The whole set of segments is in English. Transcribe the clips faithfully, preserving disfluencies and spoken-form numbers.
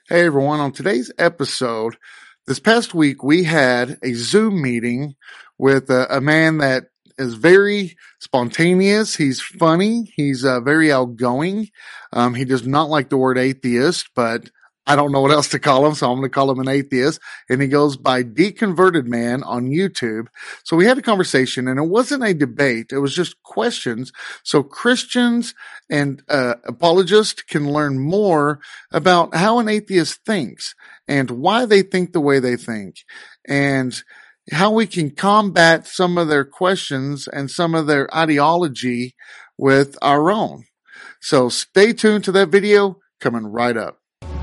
Hey everyone, on today's episode, this past week we had a Zoom meeting with a, a man that is very spontaneous. He's funny. He's uh, very outgoing. Um, he does not like the word atheist, but I don't know what else to call him, so I'm going to call him an atheist. And he goes by Deconverted Man on YouTube. So we had a conversation, and it wasn't a debate. It was just questions. So Christians and uh, apologists can learn more about how an atheist thinks and why they think the way they think and how we can combat some of their questions and some of their ideology with our own. So stay tuned to that video coming right up.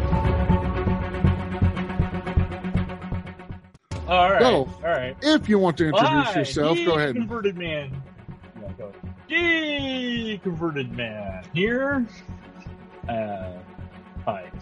All right, So, all right. if you want to introduce Hi, yourself, go ahead. Deconverted Man. Yeah, go. Deconverted Man here. Uh, hi.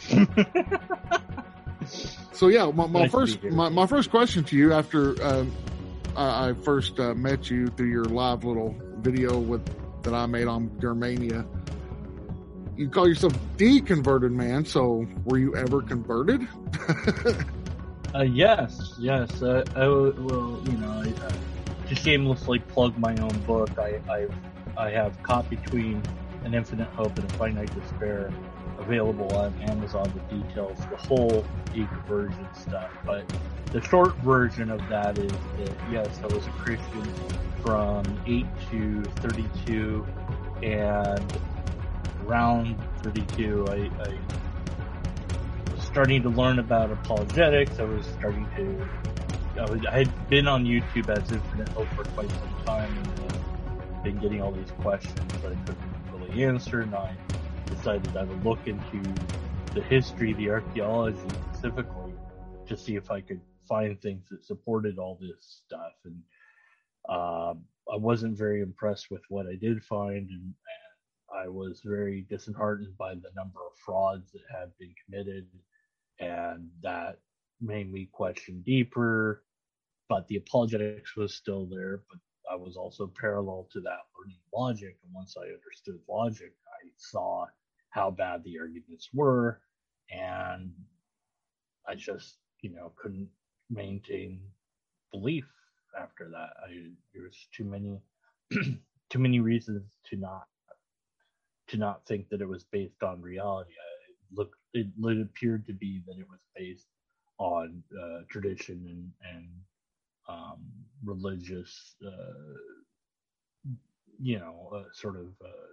So yeah, my, my Nice to be first here. my, my first question to you after um, I, I first uh, met you through your live little video with that I made on Germania. You call yourself Deconverted Man, so were you ever converted? Uh, yes, yes. Uh, I will, well, you know, I, uh, to shamelessly plug my own book, I, I, I have Caught Between an Infinite Hope and a Finite Despair available on Amazon that details the whole deconversion stuff. But the short version of that is that, yes, I was a Christian from eight to thirty-two, and around thirty-two, I, I starting to learn about apologetics. I was starting to, I, was, I had been on YouTube as Infinite Hope for quite some time, and uh, been getting all these questions that I couldn't really answer, and I decided I would look into the history, the archaeology specifically, to see if I could find things that supported all this stuff. And uh, I wasn't very impressed with what I did find, and, and I was very disheartened by the number of frauds that had been committed. And that made me question deeper, but the apologetics was still there, but I was also parallel to that learning logic. And once I understood logic, I saw how bad the arguments were, and I just, you know, couldn't maintain belief after that. I, there was too many, too many reasons to not, to not think that it was based on reality. I, look, it, it appeared to be that it was based on uh, tradition and and um, religious, uh, you know, uh, sort of uh,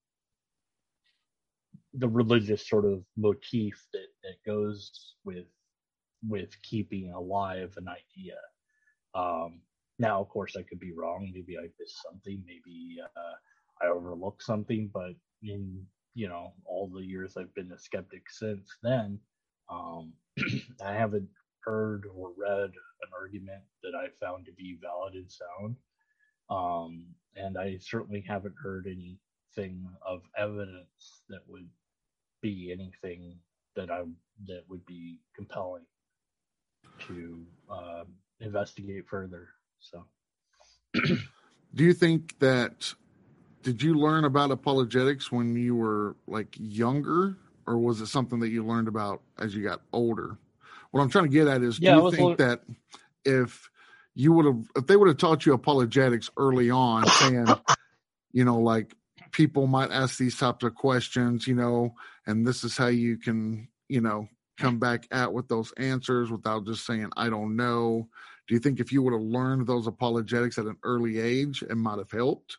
the religious sort of motif that, that goes with with keeping alive an idea. Um, now, of course, I could be wrong. Maybe I missed something. Maybe uh, I overlooked something. But in you know all the years I've been a skeptic since then, um, I haven't heard or read an argument that I found to be valid and sound. Um, and I certainly haven't heard anything of evidence that would be anything that I that would be compelling to uh, investigate further. So, Do you think that, did you learn about apologetics when you were like younger, or was it something that you learned about as you got older? What I'm trying to get at is, do yeah, I you was. think that if you would have, if they would have taught you apologetics early on, saying, you know, like people might ask these types of questions, you know, and this is how you can, you know, come back at with those answers without just saying, I don't know. Do you think if you would have learned those apologetics at an early age, it might have helped?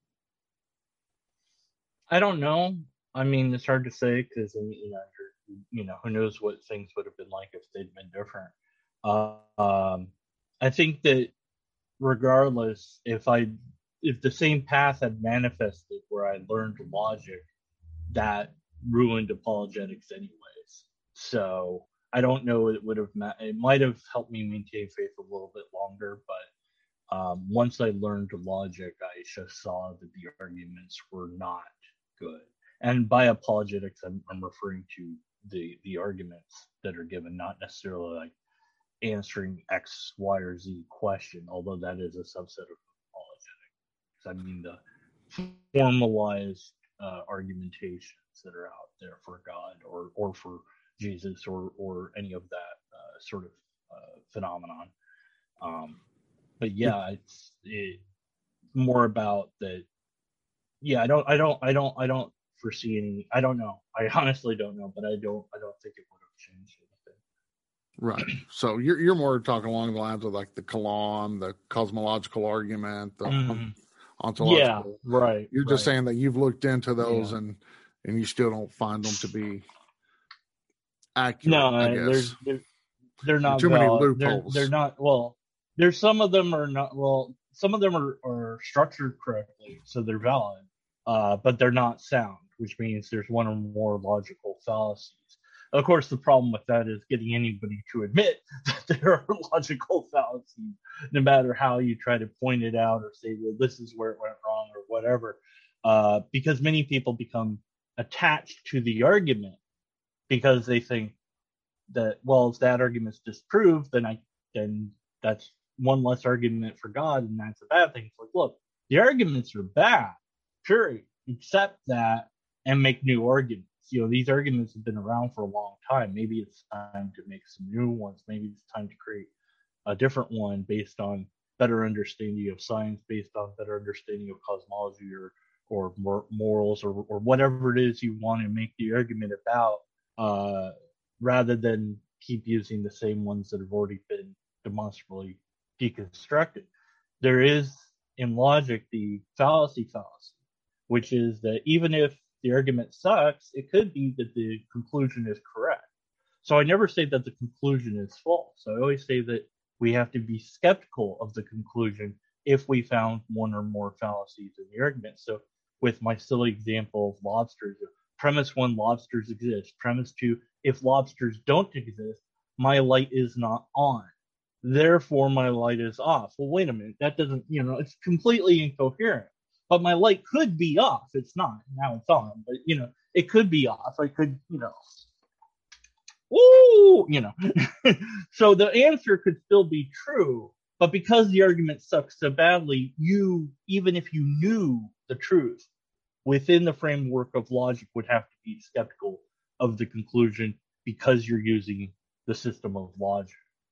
I don't know. I mean, it's hard to say because you know, you know, who knows what things would have been like if they'd been different. Uh, um, I think that regardless, if I if the same path had manifested where I learned logic, that ruined apologetics anyways. So I don't know. It would have. It might have helped me maintain faith a little bit longer, but um, once I learned logic, I just saw that the arguments were not good. And by apologetics, I'm, I'm referring to the the arguments that are given, not necessarily like answering X, Y, or Z question, although that is a subset of apologetics. I mean the formalized uh, argumentations that are out there for God or or for Jesus or or any of that uh, sort of uh, phenomenon. Um, but yeah, it's it, more about the. Yeah, I don't, I don't, I don't, I don't foresee any. I don't know. I honestly don't know, but I don't, I don't think it would have changed anything. Right. So you're you're more talking along the lines of like the Kalam, the cosmological argument, the Mm. ontological. Yeah, right. You're right. just saying that you've looked into those yeah. and and you still don't find them to be accurate. No, I uh, guess there's they're, they're not too many valid. They're loopholes. they're not well. There's some of them are not well. Some of them are, are structured correctly, so they're valid, uh, but they're not sound, which means there's one or more logical fallacies. Of course, the problem with that is getting anybody to admit that there are logical fallacies, no matter how you try to point it out or say, well, this is where it went wrong or whatever, uh, because many people become attached to the argument because they think that, well, if that argument's disproved, then I then that's one less argument for God, and that's a bad thing. It's like, look, the arguments are bad. Sure, accept that and make new arguments. You know, these arguments have been around for a long time. Maybe it's time to make some new ones. Maybe it's time to create a different one based on better understanding of science, based on better understanding of cosmology or or morals or or whatever it is you want to make the argument about, uh, rather than keep using the same ones that have already been demonstrably deconstructed. There is in logic the fallacy fallacy, which is that even if the argument sucks, it could be that the conclusion is correct. So I never say that the conclusion is false. I always say that we have to be skeptical of the conclusion if we found one or more fallacies in the argument. So with my silly example of lobsters, premise one, lobsters exist. Premise two, if lobsters don't exist, my light is not on. Therefore, my light is off. Well, wait a minute. That doesn't, you know, it's completely incoherent. But my light could be off. It's not. Now it's on. But, you know, it could be off. I could, you know, woo, you know. So the answer could still be true. But because the argument sucks so badly, you, even if you knew the truth, within the framework of logic would have to be skeptical of the conclusion because you're using the system of logic.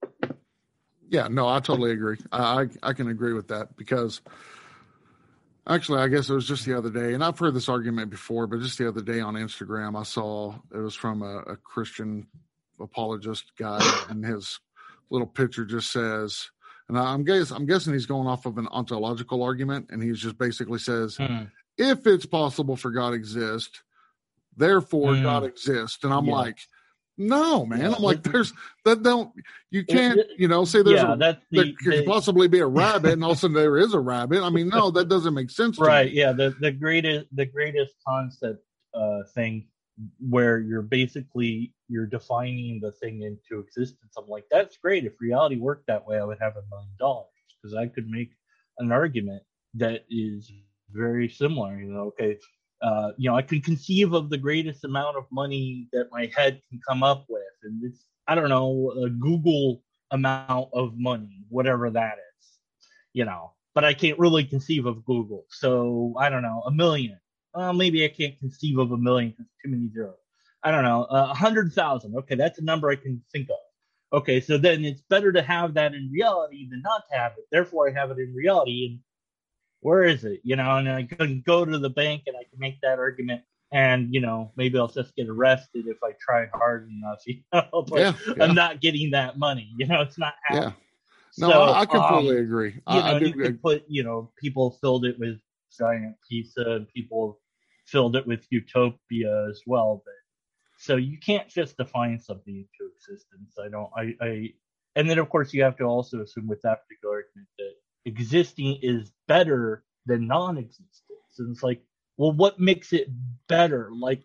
Yeah, no, I totally agree. I, I I can agree with that because actually, I guess it was just the other day, and I've heard this argument before, but just the other day on Instagram, I saw it was from a, a Christian apologist guy, and his little picture just says, and I'm guess I'm guessing he's going off of an ontological argument, and he just basically says, mm. if it's possible for God to exist, therefore mm. God exists, and I'm yeah. like. No, man. Yeah, I'm like, there's that don't you can't, you know, say there's yeah, a, that's the, there could the, possibly be a rabbit and all of a sudden there is a rabbit. I mean, no, that doesn't make sense. Right. To me. Yeah. The, the greatest, the greatest concept uh, thing where you're basically, you're defining the thing into existence. I'm like, that's great. If reality worked that way, I would have a million dollars because I could make an argument that is very similar. You know, okay. Uh, you know, I can conceive of the greatest amount of money that my head can come up with. And it's, I don't know, a Google amount of money, whatever that is, you know, but I can't really conceive of Google. So I don't know, a million. Well, maybe I can't conceive of a million because too many zeros. I don't know, a uh, hundred thousand. Okay, that's a number I can think of. Okay, so then it's better to have that in reality than not to have it. Therefore, I have it in reality. And where is it? You know, and I can go to the bank and I can make that argument. And, you know, maybe I'll just get arrested if I try hard enough. You know, but yeah, yeah. I'm not getting that money. You know, it's not happening. Yeah. No, so, I, I completely um, agree. You I, know, I do you could put, you know, people filled it with giant pizza and people filled it with utopia as well. But so you can't just define something into existence. I don't, I, I, and then of course you have to also assume with that particular argument that existing is better than non-existence. And it's like, well, what makes it better? Like,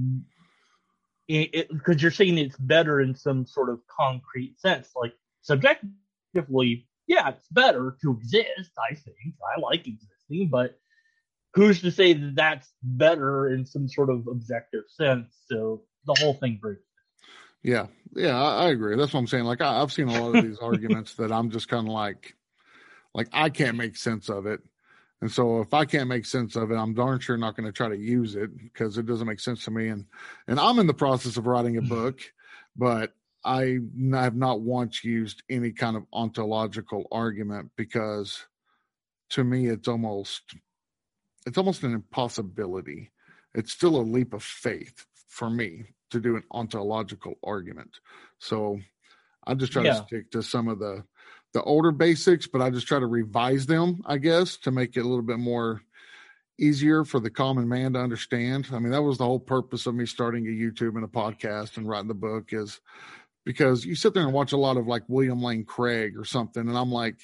because you're saying it's better in some sort of concrete sense. Like, subjectively, yeah, it's better to exist, I think. I like existing, but who's to say that that's better in some sort of objective sense? So the whole thing breaks. Yeah, yeah, I, I agree. That's what I'm saying. Like, I, I've seen a lot of these arguments that I'm just kind of like, Like, I can't make sense of it. And so if I can't make sense of it, I'm darn sure not going to try to use it because it doesn't make sense to me. And, and I'm in the process of writing a book. but I have not once used any kind of ontological argument because to me it's almost it's almost an impossibility. It's still a leap of faith for me to do an ontological argument. So I just try yeah. to stick to some of the the older basics, but I just try to revise them, I guess, to make it a little bit more easier for the common man to understand. I mean, that was the whole purpose of me starting a YouTube and a podcast and writing the book, is because you sit there and watch a lot of like William Lane Craig or something, and I'm like,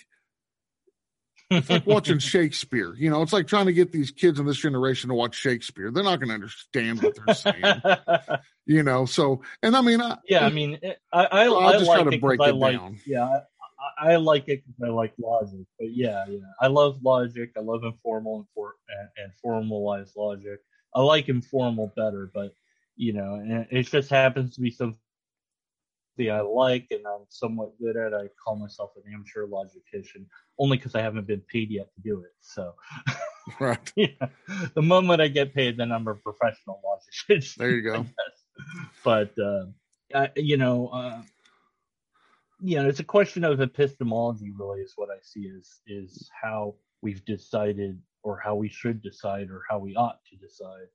it's like watching Shakespeare. You know, it's like trying to get these kids in this generation to watch Shakespeare. They're not going to understand what they're saying. You know, so, and I mean, I, yeah, I mean, I, I, so I just like try to it break I it like, down. Yeah, I, I like it because I like logic. But yeah, yeah, I love logic. I love informal and, for, and, and formalized logic. I like informal better, but you know, and it just happens to be something I like and I'm somewhat good at. I call myself an amateur logician only because I haven't been paid yet to do it. So, right. Yeah, the moment I get paid, then I'm a professional logician. There you go. But uh, I, you know, uh, you know, it's a question of epistemology. Really, is what I see is is how we've decided, or how we should decide, or how we ought to decide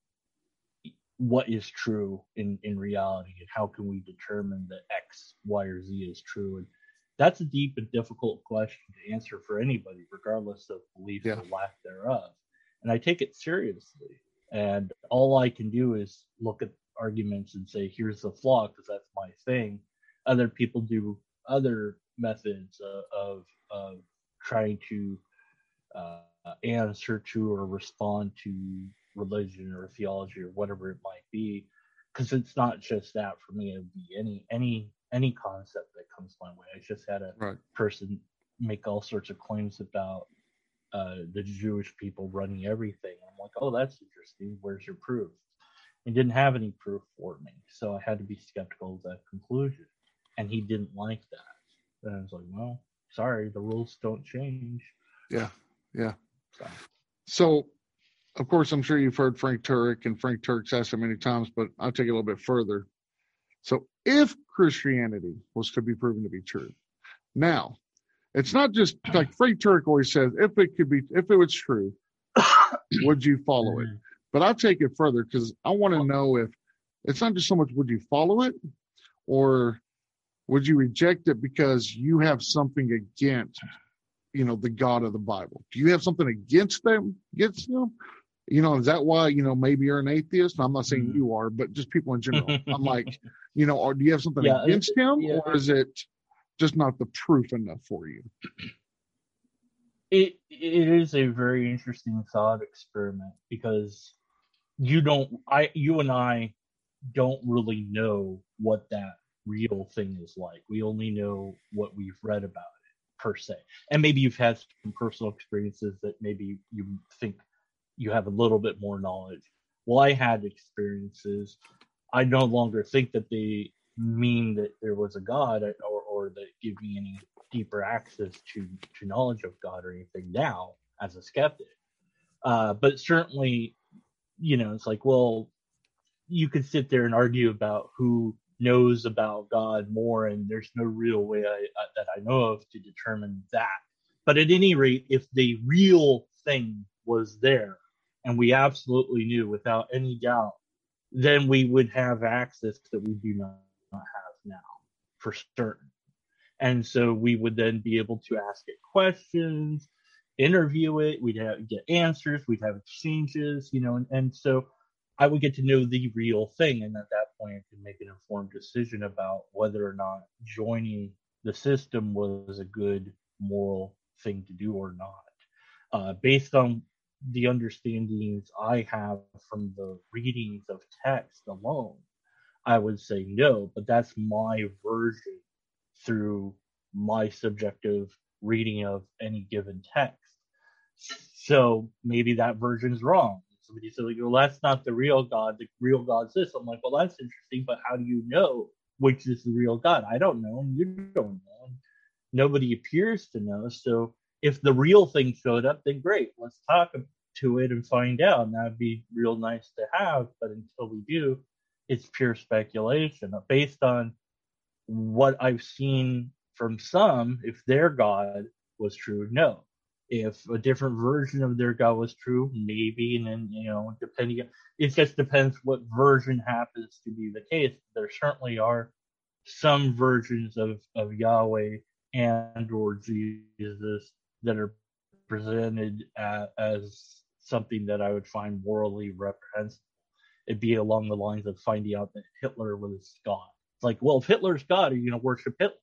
what is true in, in reality, and how can we determine that X, Y, or Z is true. And that's a deep and difficult question to answer for anybody, regardless of belief yeah. or lack thereof. And I take it seriously. And all I can do is look at arguments and say, here's the flaw, because that's my thing. Other people do other methods uh, of, of trying to uh, answer to or respond to religion or theology or whatever it might be, because it's not just that for me. It would be any any any concept that comes my way. I just had a right. person make all sorts of claims about uh, the Jewish people running everything. I'm like, oh, that's interesting. Where's your proof? He didn't have any proof for me, so I had to be skeptical of that conclusion. And he didn't like that. And I was like, well, sorry, the rules don't change. Yeah, yeah. So, so of course, I'm sure you've heard Frank Turek, and Frank Turek's asked it many times, but I'll take it a little bit further. So if Christianity was to be proven to be true, now, it's not just like Frank Turek always says, if it could be, if it was true, would you follow it? But I'll take it further, because I want to know if it's not just so much would you follow it, or would you reject it because you have something against, you know, the God of the Bible? Do you have something against them, against them? You know, is that why, you know, maybe you're an atheist? I'm not saying you are, but just people in general. I'm like, you know, or do you have something yeah, against it, him, yeah. or is it just not the proof enough for you? It it is a very interesting thought experiment, because you don't, I, you and I don't really know what that real thing is like. We only know what we've read about it, per se. And maybe you've had some personal experiences that maybe you think you have a little bit more knowledge. Well, I had experiences. I no longer think that they mean that there was a God, or, or that give me any deeper access to, to knowledge of God or anything now as a skeptic. Uh, but certainly, you know, it's like, well, you could sit there and argue about who knows about God more, and there's no real way I, I, that I know of to determine that. But at any rate, if the real thing was there, and we absolutely knew without any doubt, then we would have access that we do not, not have now, for certain. And so we would then be able to ask it questions, interview it, we'd have get answers, we'd have exchanges, you know, and, and so I would get to know the real thing, and at that point I could make an informed decision about whether or not joining the system was a good moral thing to do or not. Uh, based on the understandings I have from the readings of text alone, I would say no, but that's my version through my subjective reading of any given text. So maybe that version's wrong. Somebody said, like, well, that's not the real God. The real God's this. I'm like, well, that's interesting, but how do you know which is the real God? I don't know, and you don't know. Nobody appears to know. So if the real thing showed up, then great. Let's talk to it and find out. And that'd be real nice to have. But until we do, it's pure speculation based on what I've seen from some. If their God was true, no. If a different version of their God was true, maybe. And then, you know, depending, it just depends what version happens to be the case. There certainly are some versions of, of Yahweh and or Jesus that are presented as, as something that I would find morally reprehensible. It'd be along the lines of finding out that Hitler was God. It's like, well, if Hitler's God, are you going to worship Hitler?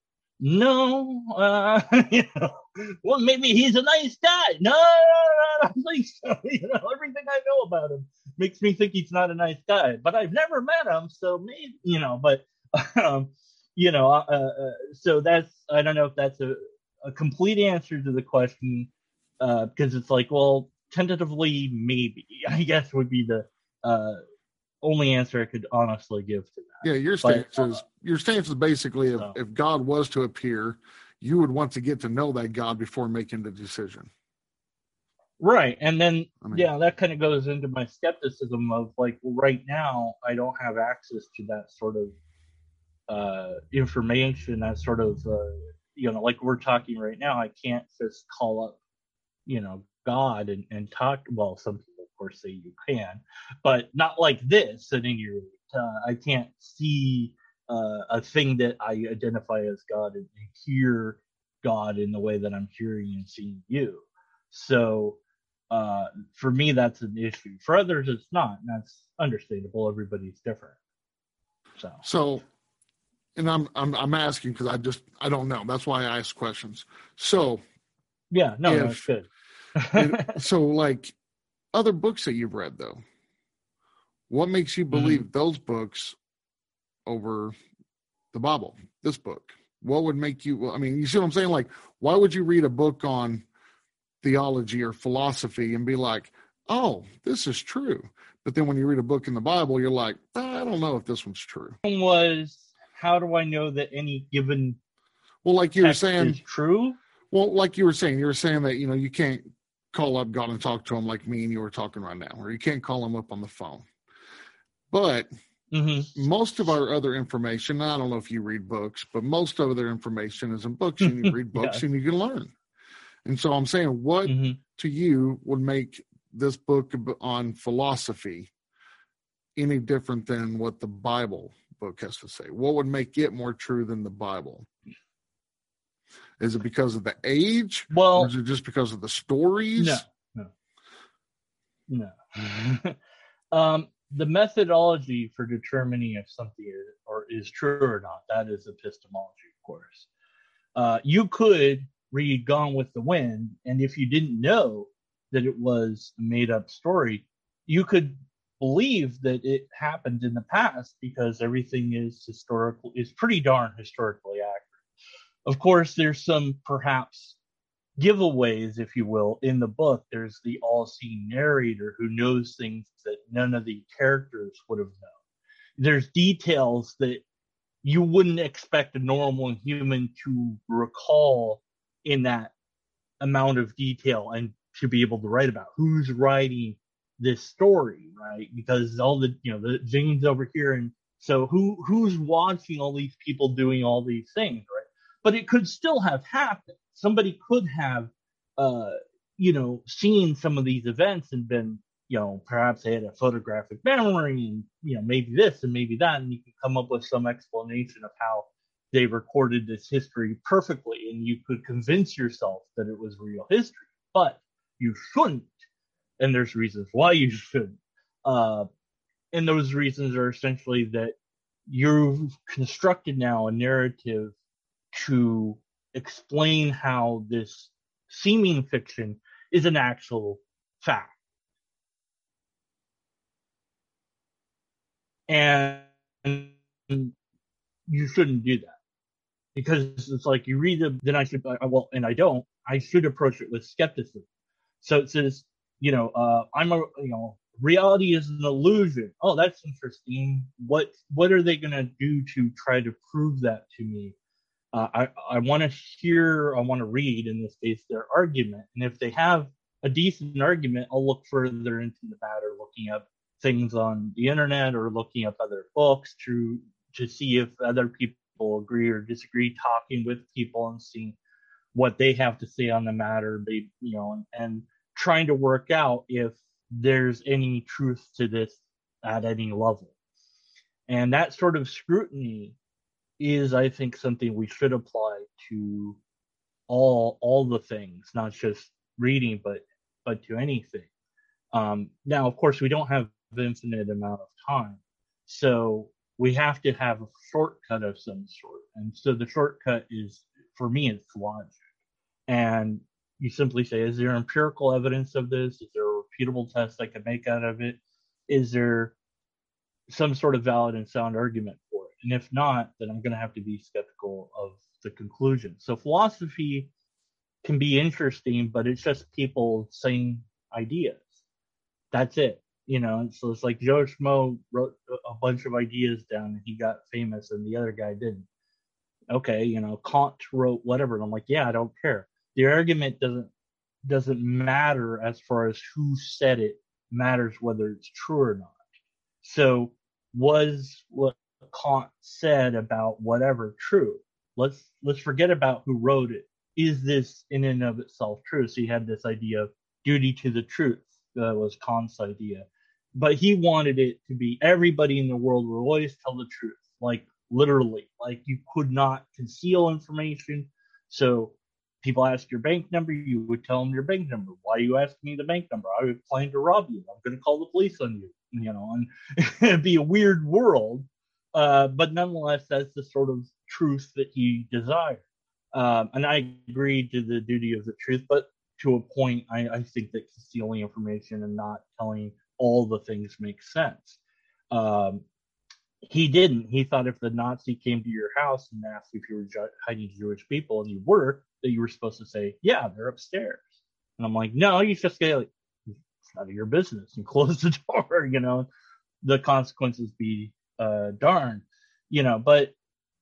No, uh, you know, well, maybe he's a nice guy. No, no, no, I don't think so. You know, everything I know about him makes me think he's not a nice guy. But I've never met him, so maybe, you know. But um, you know, uh, uh, so that's, I don't know if that's a, a complete answer to the question, uh, because it's like, well, tentatively, maybe, I guess would be the uh, only answer I could honestly give to that. Yeah, your But, stance is your stance is basically if, so. if God was to appear, you would want to get to know that God before making the decision. Right. And then, I mean, yeah, that kind of goes into my skepticism of like, well, right now, I don't have access to that sort of uh, information, that sort of, uh, you know, like we're talking right now, I can't just call up, you know, God and, and talk. Well, some people, of course, say you can, but not like this. At any rate, uh, I can't see uh, a thing that I identify as God and, and hear God in the way that I'm hearing and seeing you. So uh, for me, that's an issue. For others, it's not. And that's understandable. Everybody's different. So, so, and I'm I'm I'm asking because I just I don't know. That's why I ask questions. So, yeah, no, if, no, it's good. it, so, like other books that you've read, though, what makes you believe mm-hmm. those books over the Bible? This book, what would make you? Well, I mean, you see what I'm saying? Like, why would you read a book on theology or philosophy and be like, oh, this is true? But then when you read a book in the Bible, you're like, I don't know if this one's true. Was how do I know that any given well, like you were saying, is true? Well, like you were saying, you were saying that, you know, you can't call up God and talk to him like me and you were talking right now, or you can't call him up on the phone. But mm-hmm. most of our other information, I don't know if you read books, but most of their information is in books, and you read books yeah. and you can learn. And so I'm saying, what mm-hmm. to you would make this book on philosophy any different than what the Bible book has to say? What would make it more true than the Bible? Is it because of the age? Well, or is it just because of the stories? No, no, no. um, the methodology for determining if something is, or is true or not, that is epistemology, of course. Uh, you could read Gone with the Wind, and if you didn't know that it was a made-up story, you could believe that it happened in the past because everything is historical, is pretty darn historically accurate. Of course, there's some perhaps giveaways, if you will, in the book. There's the all-seeing narrator who knows things that none of the characters would have known. There's details that you wouldn't expect a normal human to recall in that amount of detail and to be able to write about. Who's writing this story, right? Because all the, you know, the Jane's over here, and so who who's watching all these people doing all these things, right? But it could still have happened. Somebody could have, uh, you know, seen some of these events and been, you know, perhaps they had a photographic memory and, you know, maybe this and maybe that, and you can come up with some explanation of how they recorded this history perfectly, and you could convince yourself that it was real history. But you shouldn't, and there's reasons why you shouldn't. Uh, and those reasons are essentially that you've constructed now a narrative to explain how this seeming fiction is an actual fact. And you shouldn't do that. Because it's like you read them, then I should, well, and I don't, I should approach it with skepticism. So it says, you know, uh, I'm a, you know, reality is an illusion. Oh, that's interesting. What, what are they going to do to try to prove that to me? Uh, I, I want to hear, I want to read, in this case, their argument. And if they have a decent argument, I'll look further into the matter, looking up things on the internet or looking up other books to to see if other people agree or disagree, talking with people and seeing what they have to say on the matter, they, you know, and, and trying to work out if there's any truth to this at any level. And that sort of scrutiny is, I think, something we should apply to all all the things, not just reading, but but to anything. Um, now, of course, we don't have an infinite amount of time, so we have to have a shortcut of some sort. And so the shortcut is, for me, it's logic. And you simply say, is there empirical evidence of this? Is there a repeatable test I can make out of it? Is there some sort of valid and sound argument for it? And if not, then I'm going to have to be skeptical of the conclusion. So philosophy can be interesting, but it's just people saying ideas. That's it. You know, and so it's like Joe Schmo wrote a bunch of ideas down and he got famous and the other guy didn't. Okay, you know, Kant wrote whatever. And I'm like, yeah, I don't care. The argument doesn't doesn't matter as far as who said it. Matters whether it's true or not. So was what Kant said about whatever true? Let's let's forget about who wrote it. Is this in and of itself true? So he had this idea of duty to the truth. That was Kant's idea. But he wanted it to be everybody in the world will always tell the truth. Like literally. Like you could not conceal information. So people ask your bank number, you would tell them your bank number. Why are you asking me the bank number? I was planning to rob you. I'm going to call the police on you. You know, and it'd be a weird world. Uh, but nonetheless, that's the sort of truth that he desired. Um, and I agree to the duty of the truth, but to a point, I, I think that concealing information and not telling all the things makes sense. Um, he didn't. He thought if the Nazi came to your house and asked if you were ju- hiding Jewish people, and you were, that you were supposed to say, yeah, they're upstairs. And I'm like, no, you just say, like, it's none of your business, and close the door, you know, the consequences be uh, darned, you know. But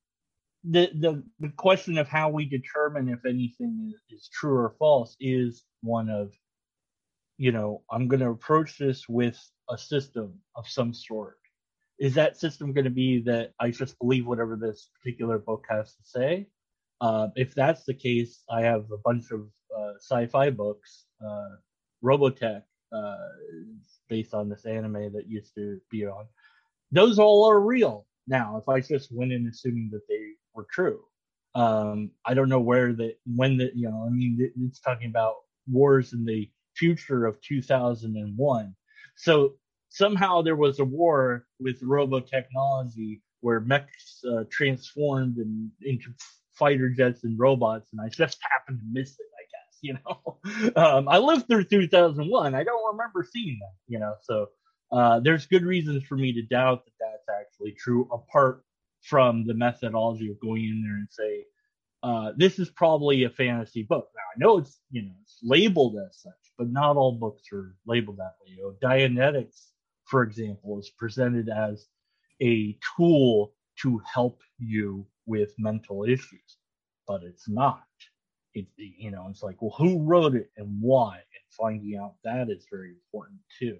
the, the the question of how we determine if anything is, is true or false is one of, you know, I'm going to approach this with a system of some sort. Is that system going to be that I just believe whatever this particular book has to say? Uh, if that's the case, I have a bunch of uh, sci-fi books, uh, Robotech, uh, based on this anime that used to be on. Those all are real. Now, if I just went in assuming that they were true, um, I don't know where the, when the, you know, I mean, it's talking about wars in the future of two thousand one. So somehow there was a war with robotechnology where mechs uh, transformed and into fighter jets and robots, and I just happened to miss it, I guess, you know. um, I lived through two thousand one. I don't remember seeing that, you know, so uh, there's good reasons for me to doubt that that's actually true, apart from the methodology of going in there and say, uh, this is probably a fantasy book. Now, I know it's, you know, it's labeled as such, but not all books are labeled that way. You know, Dianetics, for example, is presented as a tool to help you with mental issues, but it's not. It, you know, it's like, well, who wrote it and why? And finding out that is very important too.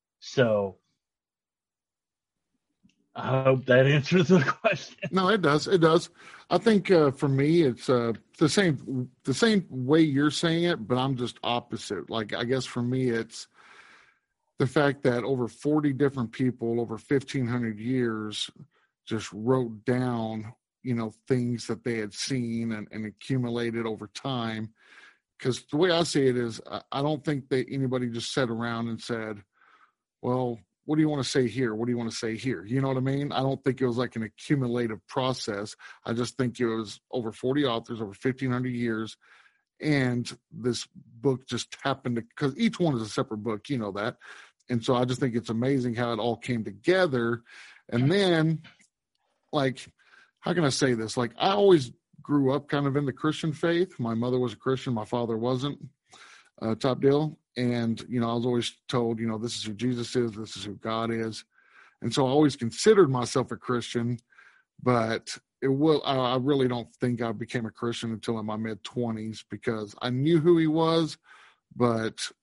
So I hope that answers the question. No, it does. It does. I think uh, for me, it's uh, the same the same way you're saying it, but I'm just opposite. Like, I guess for me, it's the fact that over forty different people over fifteen hundred years just wrote down, you know, things that they had seen and, and accumulated over time. Because the way I see it is, I don't think that anybody just sat around and said, well, what do you want to say here? What do you want to say here? You know what I mean? I don't think it was like an accumulative process. I just think it was over forty authors, over fifteen hundred years. And this book just happened to, because each one is a separate book, you know that. And so I just think it's amazing how it all came together. And then, like, how can I say this? Like, I always grew up kind of in the Christian faith. My mother was a Christian. My father wasn't, uh, top deal. And, you know, I was always told, you know, this is who Jesus is. This is who God is. And so I always considered myself a Christian, but it will, I, I really don't think I became a Christian until in my mid twenties, because I knew who he was, but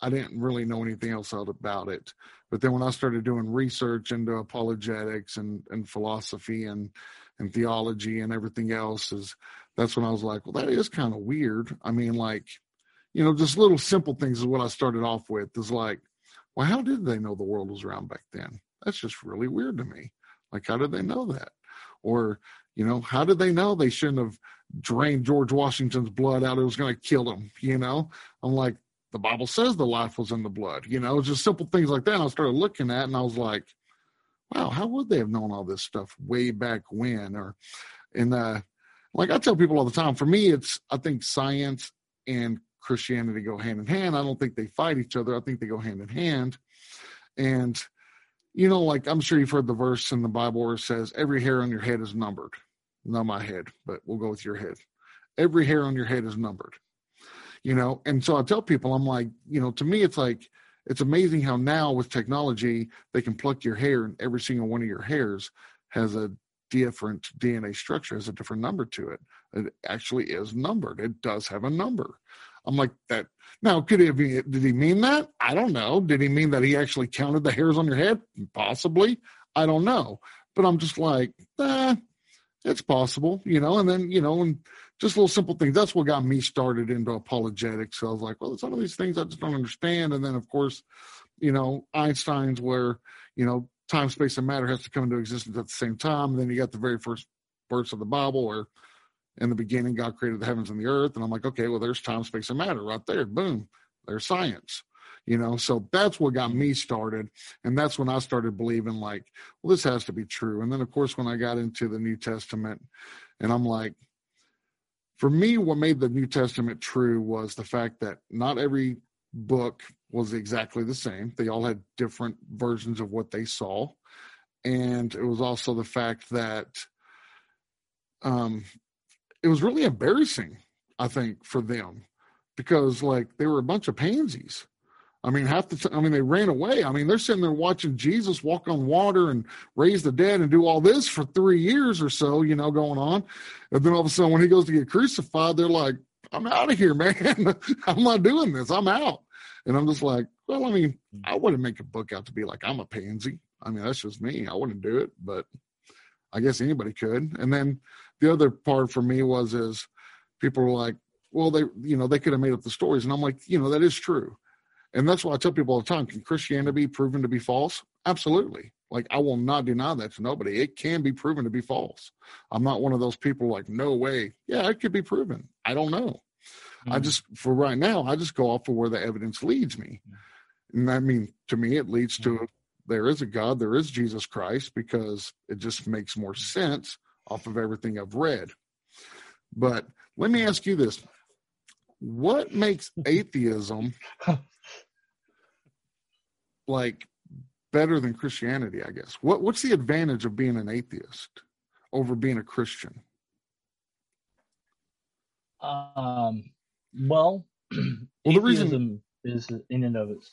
I didn't really know anything else about it. But then when I started doing research into apologetics and, and philosophy and, and theology and everything else, is that's when I was like, well, that is kind of weird. I mean, like, you know, just little simple things is what I started off with, is like, well, how did they know the world was round back then? That's just really weird to me. Like, how did they know that? Or, you know, how did they know they shouldn't have drained George Washington's blood out? It was going to kill him, you know? I'm like, the Bible says the life was in the blood, you know? It's just simple things like that. And I started looking at, and I was like, wow, how would they have known all this stuff way back when? Or, and uh, like I tell people all the time, for me, it's, I think science and Christianity go hand in hand. I don't think they fight each other. I think they go hand in hand. And, you know, like I'm sure you've heard the verse in the Bible where it says, every hair on your head is numbered. Not my head, but we'll go with your head. Every hair on your head is numbered, you know? And so I tell people, I'm like, you know, to me, it's like, it's amazing how now with technology, they can pluck your hair and every single one of your hairs has a different D N A structure, has a different number to it. It actually is numbered. It does have a number. I'm like, that. Now, could he be, did he mean that? I don't know. Did he mean that he actually counted the hairs on your head? Possibly. I don't know. But I'm just like, eh, it's possible, you know, and then, you know, and just little simple things. That's what got me started into apologetics. So I was like, well, some of these things I just don't understand. And then, of course, you know, Einstein's where, you know, time, space, and matter has to come into existence at the same time. And then you got the very first verse of the Bible where in the beginning, God created the heavens and the earth. And I'm like, okay, well, there's time, space, and matter right there. Boom. There's science, you know? So that's what got me started. And that's when I started believing like, well, this has to be true. And then of course, when I got into the New Testament, and I'm like, for me, what made the New Testament true was the fact that not every book was exactly the same. They all had different versions of what they saw. And it was also the fact that, um, it was really embarrassing, I think, for them because like they were a bunch of pansies. I mean, half the time, I mean, they ran away. I mean, they're sitting there watching Jesus walk on water and raise the dead and do all this for three years or so, you know, going on. And then all of a sudden when he goes to get crucified, they're like, I'm out of here, man. I'm not doing this. I'm out. And I'm just like, well, I mean, I wouldn't make a book out to be like, I'm a pansy. I mean, that's just me. I wouldn't do it, but I guess anybody could. And then the other part for me was, is people were like, well, they, you know, they could have made up the stories. And I'm like, you know, that is true. And that's why I tell people all the time, can Christianity be proven to be false? Absolutely. Like, I will not deny that to nobody. It can be proven to be false. I'm not one of those people like, no way. Yeah, it could be proven. I don't know. Mm-hmm. I just, for right now, I just go off of where the evidence leads me. And I mean, to me, it leads mm-hmm. to, there is a God, there is Jesus Christ, because it just makes more sense off of everything I've read. But let me ask you this. What makes atheism like better than Christianity, I guess? What what's the advantage of being an atheist over being a Christian? Um well, well the reason is in and of its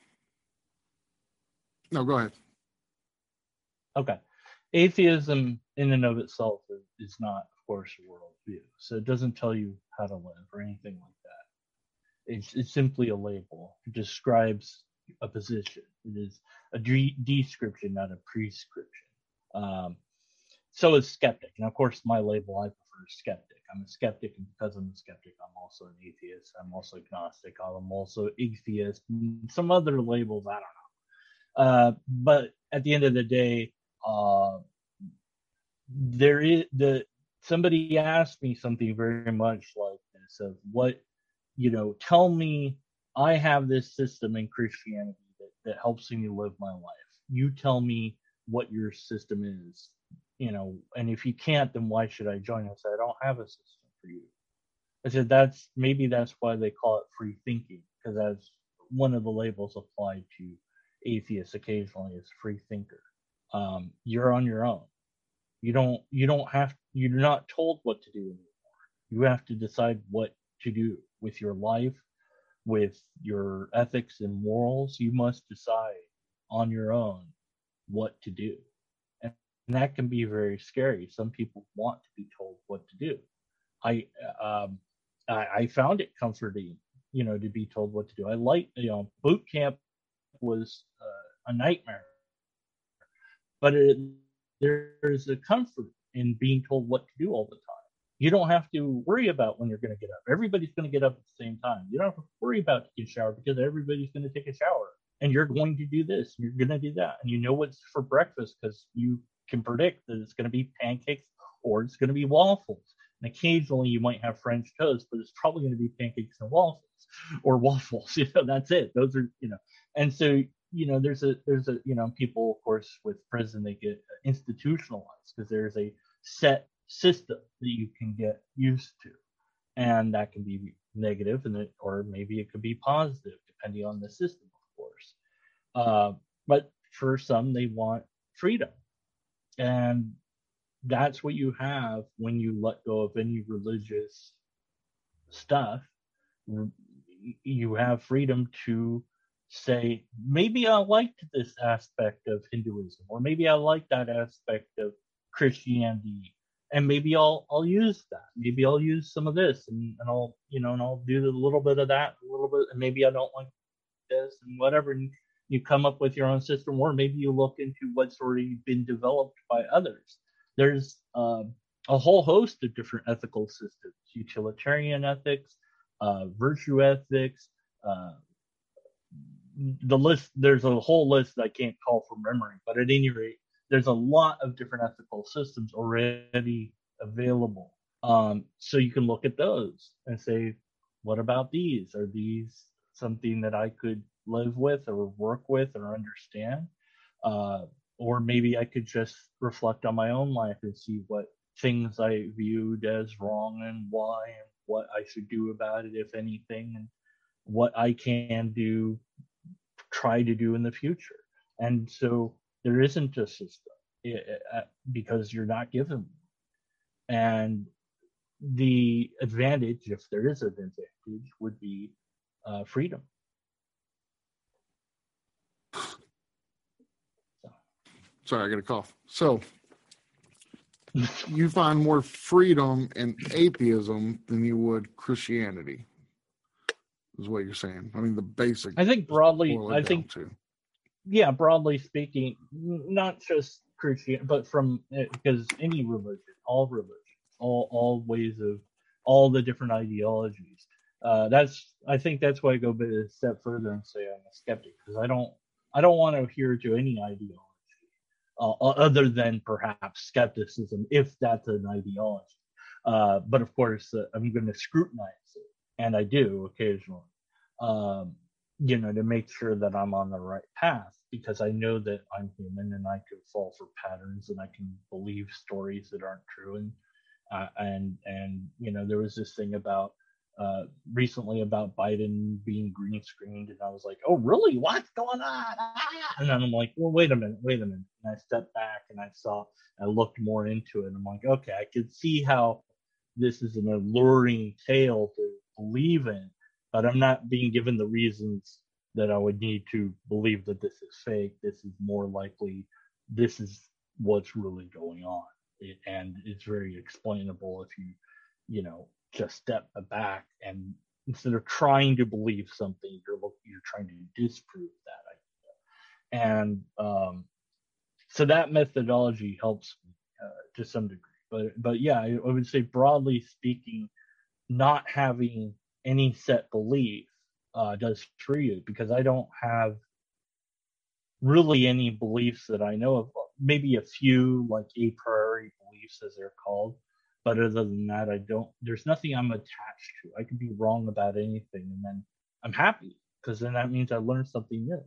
No, go ahead. Okay. Atheism in and of itself is not, of course, a worldview. So it doesn't tell you how to live or anything like that. It's, it's simply a label. It describes a position. It is a de- description, not a prescription. Um, so is skeptic. And of course, my label, I prefer skeptic. I'm a skeptic, and because I'm a skeptic, I'm also an atheist. I'm also agnostic. I'm also atheist. Some other labels, I don't know. Uh, but at the end of the day, uh, there is the somebody asked me something very much like this of what, you know, tell me I have this system in Christianity that, that helps me live my life. You tell me what your system is, you know, and if you can't, then why should I join? I said, I don't have a system for you. I said, that's maybe that's why they call it free thinking, because that's one of the labels applied to atheists occasionally is free thinker. Um, you're on your own. You don't, you don't have, you're not told what to do anymore. You have to decide what to do with your life, with your ethics and morals. You must decide on your own what to do. And, and that can be very scary. Some people want to be told what to do. I, um, I, I found it comforting, you know, to be told what to do. I like, you know, boot camp was uh, a nightmare, but it, there's a comfort in being told what to do all the time. You don't have to worry about when you're going to get up. Everybody's going to get up at the same time. You don't have to worry about taking a shower because everybody's going to take a shower. And you're going to do this. You're going to do that. And you know what's for breakfast because you can predict that it's going to be pancakes or it's going to be waffles. And occasionally you might have French toast, but it's probably going to be pancakes and waffles or waffles. You know, that's it. Those are, you know, and so, you know, there's a, there's a, you know, people, of course, with prison, they get institutionalized because there's a set system that you can get used to. And that can be negative and it, or maybe it could be positive depending on the system, of course. Uh, but for some, they want freedom. And that's what you have when you let go of any religious stuff. You have freedom to say, maybe I liked this aspect of Hinduism, or maybe I like that aspect of Christianity, and maybe I'll I'll use that. Maybe I'll use some of this, and, and I'll you know, and I'll do a little bit of that, a little bit, and maybe I don't like this, and whatever. And you come up with your own system, or maybe you look into what's already been developed by others. There's uh, a whole host of different ethical systems: utilitarian ethics, uh, virtue ethics. Uh, the list, there's a whole list that I can't call from memory, but at any rate, there's a lot of different ethical systems already available. Um, so you can look at those and say, what about these? Are these something that I could live with or work with or understand? Uh, or maybe I could just reflect on my own life and see what things I viewed as wrong and why, and what I should do about it, if anything, and what I can do, try to do in the future. And so there isn't a system because you're not given one. And the advantage, if there is an advantage, would be uh, freedom. So. Sorry, I got a cough. So you find more freedom in atheism than you would Christianity, is what you're saying. I mean, the basic. I think broadly, I think, to. yeah, broadly speaking, not just Christianity, but from, because any religion, all religions, all all ways of, all the different ideologies. Uh, that's, I think that's why I go a bit a step further and say I'm a skeptic, because I don't, I don't want to adhere to any ideology uh, other than perhaps skepticism, if that's an ideology. Uh, but of course, uh, I'm going to scrutinize it, and I do occasionally, um, you know, to make sure that I'm on the right path, because I know that I'm human and I can fall for patterns and I can believe stories that aren't true. And uh, and and you know, there was this thing about uh, recently about Biden being green screened, and I was like, oh really? What's going on? Ah! And then I'm like, well, wait a minute, wait a minute. And I stepped back and I saw, I looked more into it, and I'm like, okay, I could see how this is an alluring tale to believe in, but I'm not being given the reasons that I would need to believe that this is fake. This is more likely, this is what's really going on. It, and it's very explainable if you, you know, just step back and instead of trying to believe something, you're look, you're trying to disprove that idea. And um, so that methodology helps me uh, to some degree. But but yeah, I, I would say broadly speaking, not having any set belief uh, does free you, because I don't have really any beliefs that I know of. Maybe a few, like a priori beliefs, as they're called. But other than that, I don't, there's nothing I'm attached to. I could be wrong about anything, and then I'm happy, because then that means I learned something new.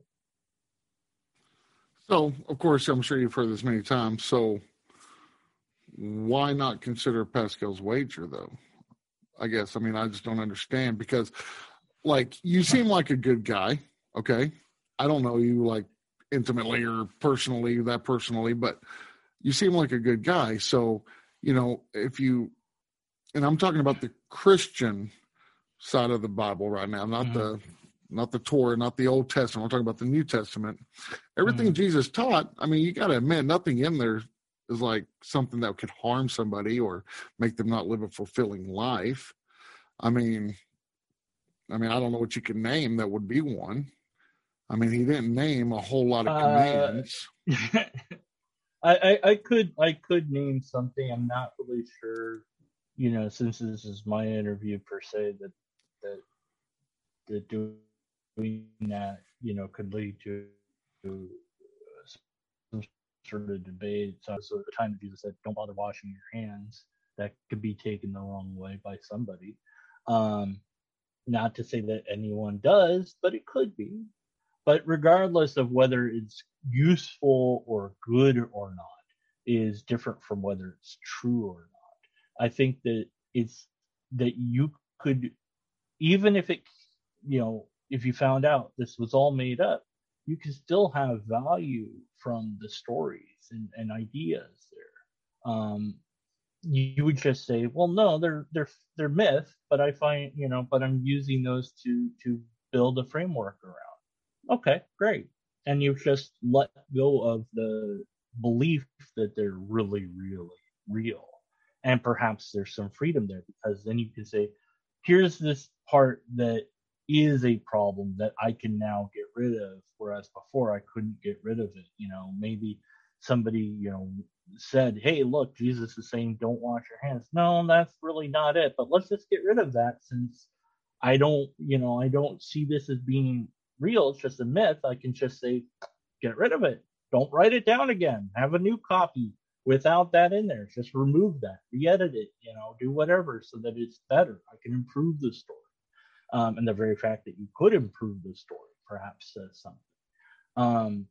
So, of course, I'm sure you've heard this many times. So why not consider Pascal's wager, though? I guess, I mean, I just don't understand, because, like, you seem like a good guy, okay? I don't know you, like, intimately or personally, that personally, but you seem like a good guy. So, you know, if you, and I'm talking about the Christian side of the Bible right now, not mm-hmm. the, not the Torah, not the Old Testament. I'm talking about the New Testament. Everything mm-hmm. Jesus taught, I mean, you got to admit, nothing in there is like something that could harm somebody or make them not live a fulfilling life. I mean, I mean, I don't know what you can name that would be one. I mean, he didn't name a whole lot of Uh, commands. I, I, I could I could name something. I'm not really sure, you know, since this is my interview per se, that that that doing that, you know, could lead to some sort of debate. So, so the time that Jesus said, "Don't bother washing your hands," that could be taken the wrong way by somebody. Um, not to say that anyone does, but it could be. But regardless of whether it's useful or good or not, is different from whether it's true or not. I think that it's that you could, even if it, you know, if you found out this was all made up, you can still have value from the stories and, and ideas there. Um, you, you would just say, well, no, they're they're they're myth, but I find, you know, but I'm using those to to build a framework around. Okay, great. And you've just let go of the belief that they're really, really real. And perhaps there's some freedom there, because then you can say, here's this part that is a problem that I can now get rid of, whereas before I couldn't get rid of it. You know, maybe somebody, you know, said, hey, look, Jesus is saying don't wash your hands. No, that's really not it. But let's just get rid of that, since I don't, you know, I don't see this as being real. It's just a myth. I can just say, get rid of it. Don't write it down again. Have a new copy without that in there. Just remove that, re-edit it, you know, do whatever so that it's better. I can improve the story. Um, and the very fact that you could improve the story perhaps says something. Um,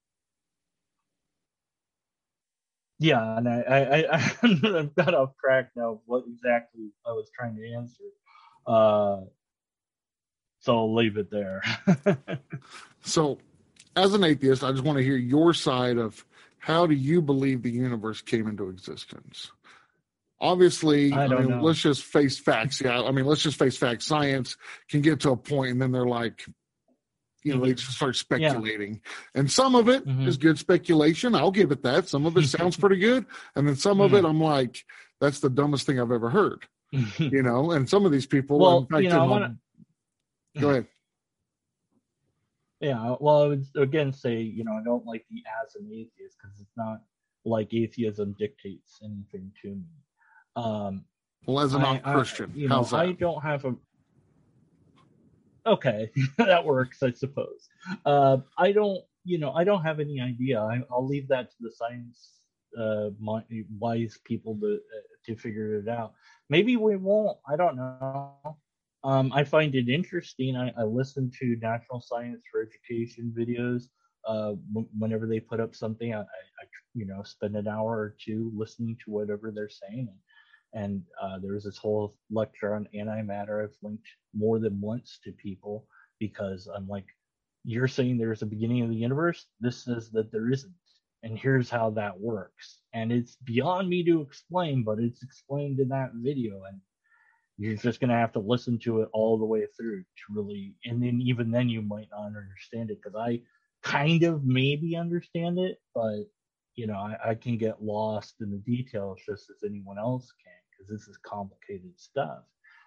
yeah, and I, I, I, I've got off track now of what exactly I was trying to answer. Uh, so I'll leave it there. So, as an atheist, I just want to hear your side of how do you believe the universe came into existence? Obviously, I, I don't mean, know. let's just face facts. Yeah, I mean, let's just face facts. Science can get to a point, and then they're like, you know, mm-hmm. they just start speculating. Yeah. And some of it mm-hmm. is good speculation. I'll give it that. Some of it sounds pretty good. And then some mm-hmm. of it, I'm like, that's the dumbest thing I've ever heard. You know, and some of these people, well, in fact, you know, I my... wanna... go ahead. Yeah, well, I would again say, you know, I don't like the as an atheist, because it's not like atheism dictates anything to me. Um, well, as a non-Christian, I, you know, how's that? I don't have a. Okay, that works, I suppose. Uh, I don't, you know, I don't have any idea. I, I'll leave that to the science uh, wise people to uh, to figure it out. Maybe we won't. I don't know. Um, I find it interesting. I, I listen to National Science for Education videos. Uh, w- whenever they put up something, I, I, I, you know, spend an hour or two listening to whatever they're saying. And, and uh, there was this whole lecture on antimatter I've linked more than once to people, because I'm like, you're saying there's a beginning of the universe. This says that there isn't. And here's how that works. And it's beyond me to explain, but it's explained in that video. And you're just going to have to listen to it all the way through to really, and then even then you might not understand it, because I kind of maybe understand it, but you know, I, I can get lost in the details just as anyone else can, because this is complicated stuff.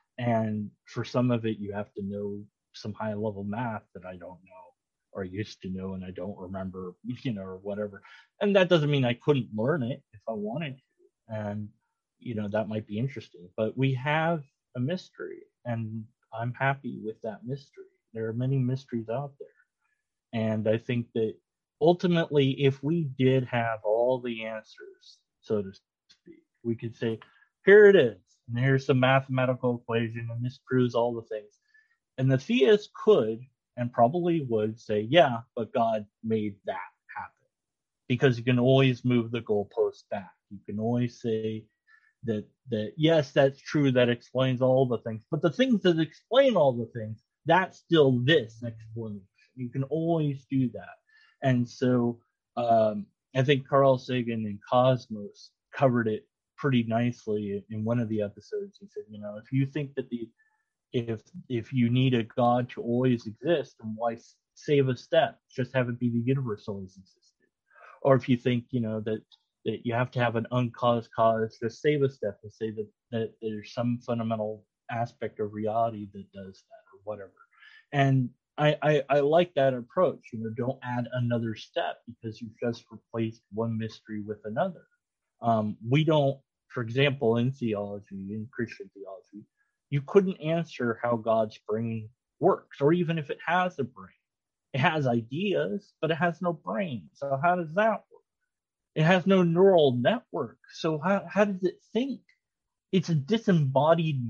And for some of it, you have to know some high level math that I don't know or used to know and I don't remember, you know, or whatever. And that doesn't mean I couldn't learn it if I wanted to. And, you know, that might be interesting. But we have a mystery, and I'm happy with that mystery. There are many mysteries out there. And I think that ultimately, if we did have all the answers, so to speak, we could say, here it is, and here's the mathematical equation, and this proves all the things. And the theist could and probably would say, yeah, but God made that happen. Because you can always move the goalpost back. You can always say that, that yes, that's true, that explains all the things. But the things that explain all the things, that's still this explanation. You can always do that. And so um, I think Carl Sagan in Cosmos covered it pretty nicely in one of the episodes. He said, you know, if you think that the if if you need a God to always exist, then why save a step? Just have it be the universe always existed. Or if you think, you know, that that you have to have an uncaused cause, just save a step and say that, that there's some fundamental aspect of reality that does that, or whatever. And I, I, I like that approach. You know, don't add another step because you've just replaced one mystery with another. Um, we don't, for example, in theology, in Christian theology, you couldn't answer how God's brain works, or even if it has a brain. It has ideas, but it has no brain. So how does that work? It has no neural network. So how, how does it think? It's a disembodied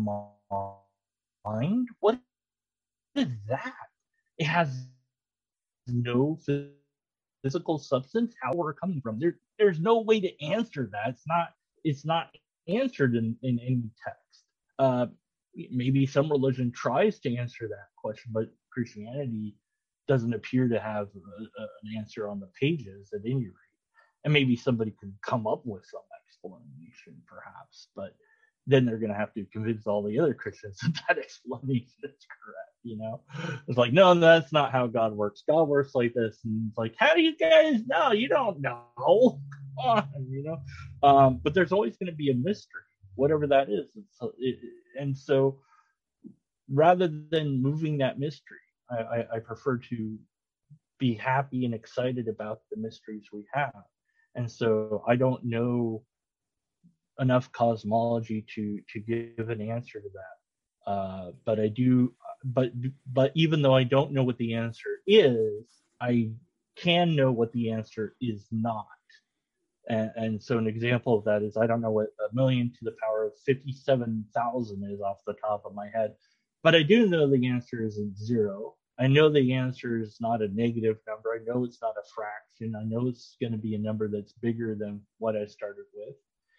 mind. What is that? It has no physical substance. How we're coming from? There, there's no way to answer that. It's not. It's not answered in, in any text. Uh, maybe some religion tries to answer that question, but Christianity doesn't appear to have a, a, an answer on the pages at any rate. And maybe somebody could come up with some explanation, perhaps, but then they're going to have to convince all the other Christians that that explanation is correct. You know, it's like, no, that's not how God works. God works like this. And it's like, how do you guys know? You don't know. Come on, you know. Um, but there's always going to be a mystery, whatever that is. It's, it, and so, rather than moving that mystery, I, I, I prefer to be happy and excited about the mysteries we have. And so, I don't know enough cosmology to to give an answer to that. Uh, but I do. But but even though I don't know what the answer is, I can know what the answer is not. And, and so an example of that is I don't know what a million to the power of fifty-seven thousand is off the top of my head, but I do know the answer isn't zero. I know the answer is not a negative number. I know it's not a fraction. I know it's going to be a number that's bigger than what I started with.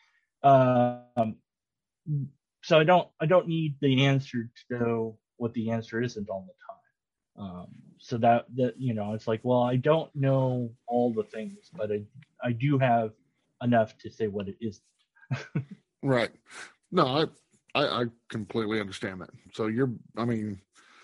Um, so I don't I don't need the answer to know what the answer isn't all the time. Um, so that that you know, it's like, well, I don't know all the things, but I I do have enough to say what it isn't. Right. No, I, I I completely understand that. So you're, I mean,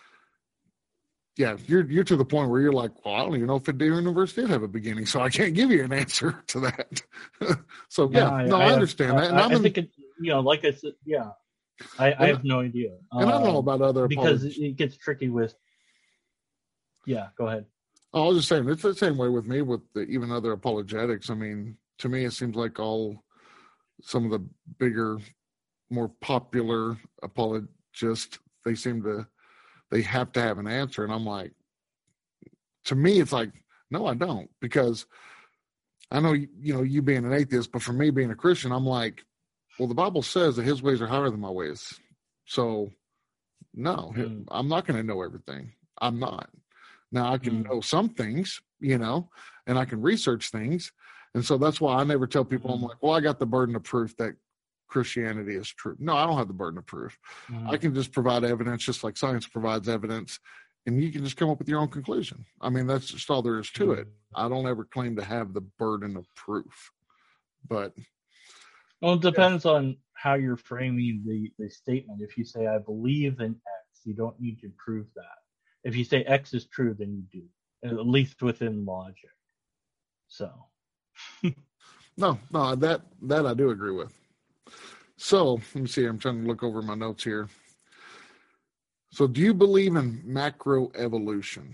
yeah, you're you're to the point where you're like, well, I don't even know if the universe did have a beginning, so I can't give you an answer to that. So yeah, yeah, I, no, I, I understand have, that, and I, I'm I in, think it, you know, like I said, yeah, I, I have no idea, and I don't know um, about other because apologies. it, it gets tricky with. Yeah, go ahead. I was just saying it's the same way with me with the, even other apologetics. I mean, to me, it seems like all some of the bigger, more popular apologists, they seem to they have to have an answer, and I'm like, to me, it's like, no, I don't, because I know you know you being an atheist, but for me being a Christian, I'm like, well, the Bible says that His ways are higher than my ways, so no, Mm. I'm not going to know everything. I'm not. Now I can Mm. know some things, you know, and I can research things. And so that's why I never tell people, Mm-hmm. I'm like, well, I got the burden of proof that Christianity is true. No, I don't have the burden of proof. Mm-hmm. I can just provide evidence just like science provides evidence, and you can just come up with your own conclusion. I mean, that's just all there is to Mm-hmm. it. I don't ever claim to have the burden of proof. But well, it depends yeah. on how you're framing the, the statement. If you say, I believe in X, you don't need to prove that. If you say X is true, then you do, at least within logic. So, no, no, that that I do agree with. So let me see. I'm trying to look over my notes here. So, do you believe in macroevolution?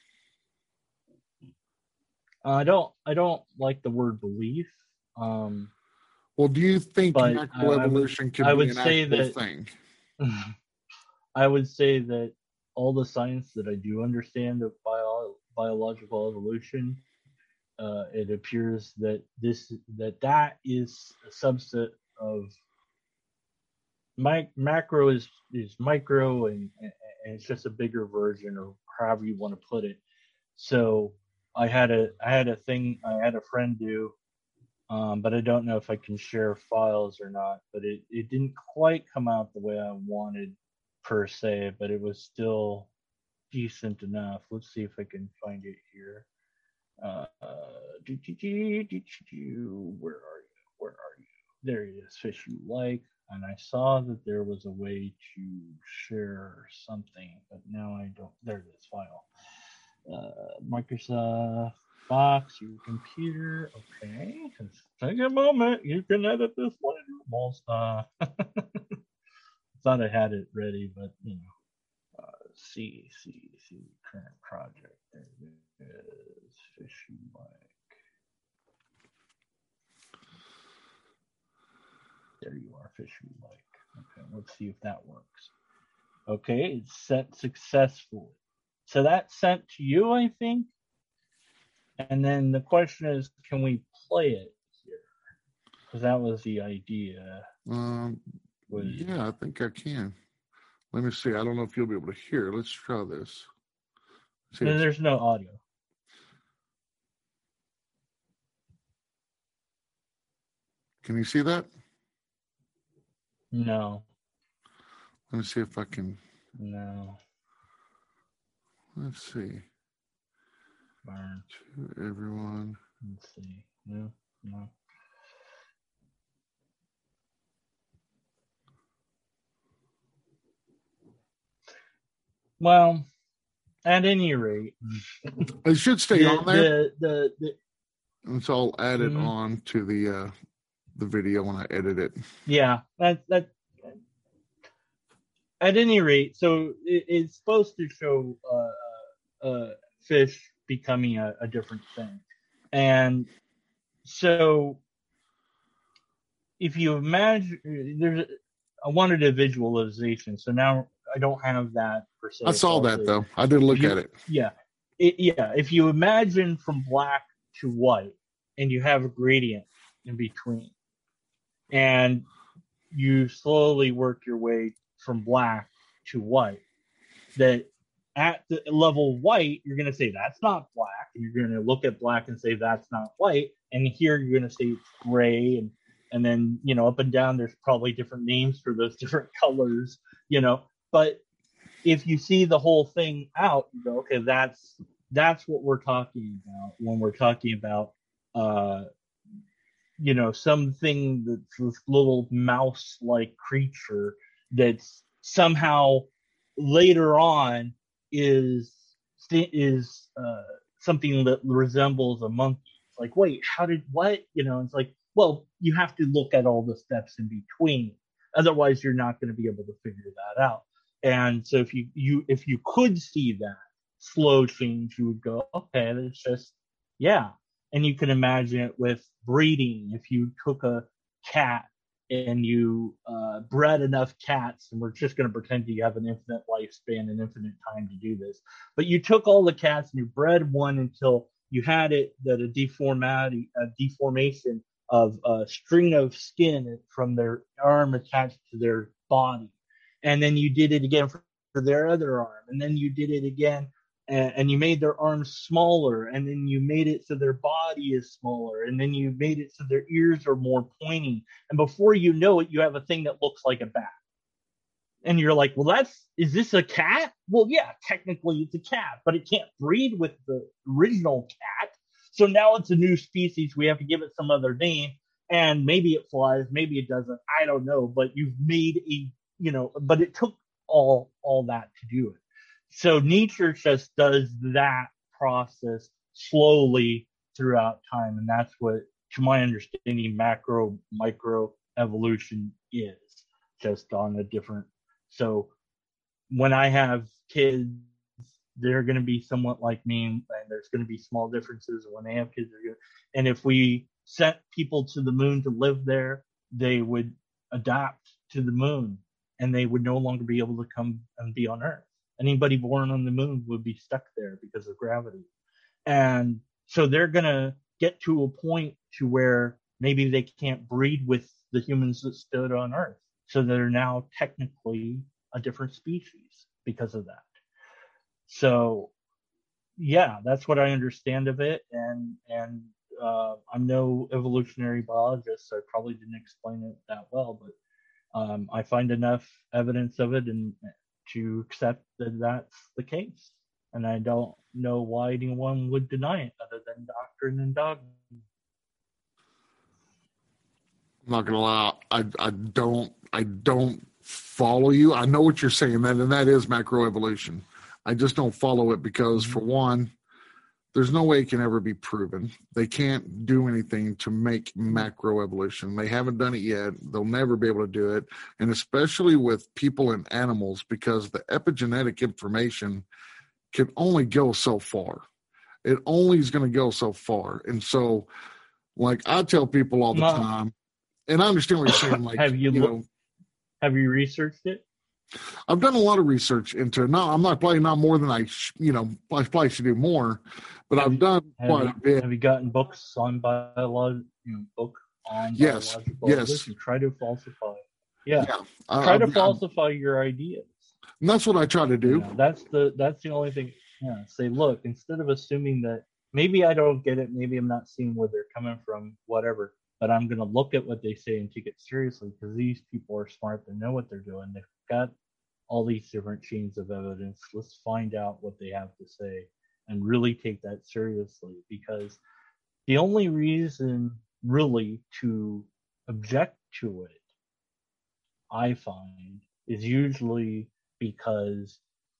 I don't. I don't like the word belief. Um, well, do you think macroevolution could I be would an say actual that, thing? I would say that all the science that I do understand of bio, biological evolution, uh, it appears that this that that is a subset of my, macro is is micro, and, and it's just a bigger version, or however you want to put it. So I had a I had a thing I had a friend do, um, but I don't know if I can share files or not. But it, it didn't quite come out the way I wanted per se, but it was still decent enough. Let's see if I can find it here. Uh, do, do, do, do, do, where are you? Where are you? There it is. Fish you like. And I saw that there was a way to share something, but now I don't. There it is. File. Uh, Microsoft Box, your computer. Okay, just take a moment. You can edit this later. Almost. Uh, thought I had it ready, but you know. Uh, see, see, see, current project. There it is. Fishy Mike. There you are, Fishy Mike. Okay, let's see if that works. Okay, it's sent successfully. So that's sent to you, I think. And then the question is, can we play it here? Because that was the idea. Um, was, yeah, I think I can. Let me see. I don't know if you'll be able to hear. Let's try this. See, there's no audio. Can you see that? No. Let me see if I can. No. Let's see. Burn. To everyone. Let's see. No. No. Well, at any rate, it should stay the, on there. The, the, the, and so I'll add it mm-hmm. on to the uh, the video when I edit it. Yeah, that that. At any rate, so it, it's supposed to show uh, uh, fish becoming a, a different thing, and so if you imagine, there's, I wanted a visualization, so now I don't have that per se. I saw that though. I did look you, at it. Yeah, it, yeah. If you imagine from black to white, and you have a gradient in between, and you slowly work your way from black to white, that at the level white, you're going to say that's not black, and you're going to look at black and say that's not white, and here you're going to say it's gray, and and then, you know, up and down there's probably different names for those different colors, you know, but if you see the whole thing out, you go, okay, that's that's what we're talking about when we're talking about uh you know, something that's this little mouse-like creature that's somehow later on is is uh, something that resembles a monkey. It's like, wait, how did what? You know, it's like, well, you have to look at all the steps in between. Otherwise, you're not going to be able to figure that out. And so, if you you if you could see that slow change, you would go, okay, that's just yeah. And you can imagine it with breeding. If you took a cat and you uh, bred enough cats, and we're just going to pretend you have an infinite lifespan and infinite time to do this, but you took all the cats and you bred one until you had it that a deformity, a deformation of a string of skin from their arm attached to their body, and then you did it again for, for their other arm, and then you did it again. And you made their arms smaller, and then you made it so their body is smaller, and then you made it so their ears are more pointy. And before you know it, you have a thing that looks like a bat. And you're like, well, that's, is this a cat? Well, yeah, technically it's a cat, but it can't breed with the original cat. So now it's a new species. We have to give it some other name. And maybe it flies, maybe it doesn't. I don't know. But you've made a, you know, but it took all all that to do it. So nature just does that process slowly throughout time. And that's what, to my understanding, macro, micro evolution is, just on a different. So when I have kids, they're going to be somewhat like me, and there's going to be small differences. When they have kids, they're going to, and if we sent people to the moon to live there, they would adapt to the moon, and they would no longer be able to come and be on Earth. Anybody born on the moon would be stuck there because of gravity. And so they're going to get to a point to where maybe they can't breed with the humans that stood on Earth. So they're now technically a different species because of that. So, yeah, that's what I understand of it. And, and uh, I'm no evolutionary biologist, so I probably didn't explain it that well, but um, I find enough evidence of it and to accept that that's the case. And I don't know why anyone would deny it other than doctrine and dogma. I'm not gonna lie, I I don't I don't follow you. I know what you're saying, that and that is macroevolution. I just don't follow it because, for one, there's no way it can ever be proven. They can't do anything to make macroevolution. They haven't done it yet. They'll never be able to do it. And especially with people and animals, because the epigenetic information can only go so far. It only is going to go so far. And so, like, I tell people all the No. time, and I understand what you're saying. Like, have you, you look, know, have you researched it? I've done a lot of research into it. No, I'm not probably not more than I, sh- you know, I probably should do more, but Have I've you- done Have quite you, a bit. have you gotten books on biology? You know, book on Yes, biological yes. evolution? Try to falsify. Yeah, Yeah, I- try to I've- falsify your ideas. and that's what I try to do. You know, that's the that's the only thing. Yeah, say, look, instead of assuming that maybe I don't get it, maybe I'm not seeing where they're coming from, whatever. But I'm going to look at what they say and take it seriously because these people are smart. They know what they're doing. They've got all these different chains of evidence. Let's find out what they have to say and really take that seriously, because the only reason really to object to it, I find, is usually because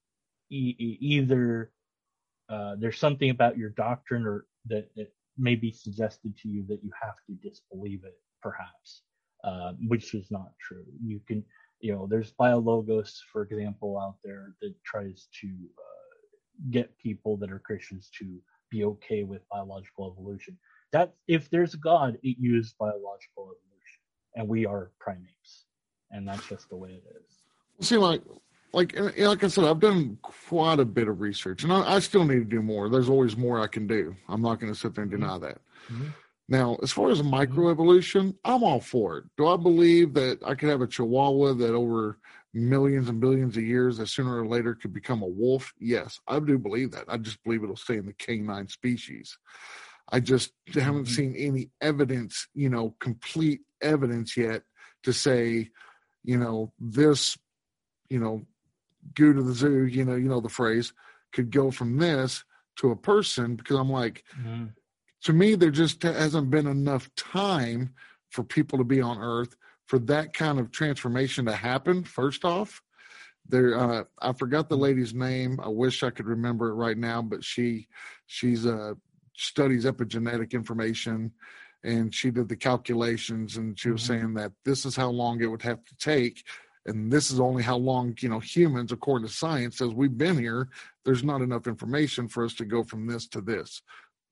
e- e- either uh, there's something about your doctrine or that, that may be suggested to you that you have to disbelieve it, perhaps, uh, which is not true. You can, you know, there's BioLogos, for example, out there that tries to uh, get people that are Christians to be okay with biological evolution. That if there's a God, it used biological evolution, and we are primates, and that's just the way it is. See, like, like, like I said, I've done quite a bit of research, and I, I still need to do more. There's always more I can do. I'm not going to sit there and deny that. Mm-hmm. Now, as far as microevolution, I'm all for it. Do I believe that I could have a Chihuahua that over millions and billions of years, that sooner or later could become a wolf? Yes, I do believe that. I just believe it'll stay in the canine species. I just haven't Mm-hmm. seen any evidence, you know, complete evidence yet to say, you know, this, you know, go to the zoo, you know, you know the phrase, could go from this to a person, because I'm like, Mm-hmm. to me, there just hasn't been enough time for people to be on Earth for that kind of transformation to happen. First off, there, uh, I forgot the lady's name. I wish I could remember it right now, but she, she's uh, studies epigenetic information, and she did the calculations, and she was Mm-hmm. saying that this is how long it would have to take. And this is only how long, you know, humans, according to science, says we've been here. There's not enough information for us to go from this to this.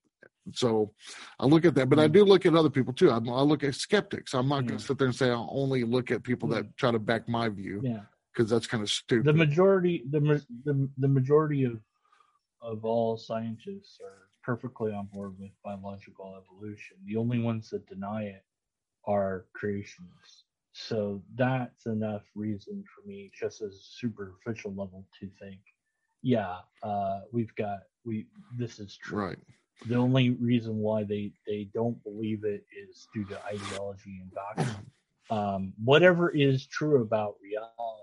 So I look at that, but I do look at other people too. I, I look at skeptics. I'm not Yeah. going to sit there and say I'll only look at people Yeah. that try to back my view, Yeah. because that's kind of stupid. The majority, the ma- the the majority of of all scientists are perfectly on board with biological evolution. The only ones that deny it are creationists. So that's enough reason for me, just as a superficial level, to think, yeah, uh, we've got we. This is true. Right. The only reason why they they don't believe it is due to ideology and doctrine. Um, whatever is true about reality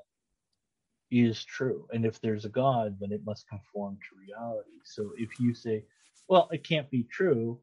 is true, and if there's a God, then it must conform to reality. So if you say, well, it can't be true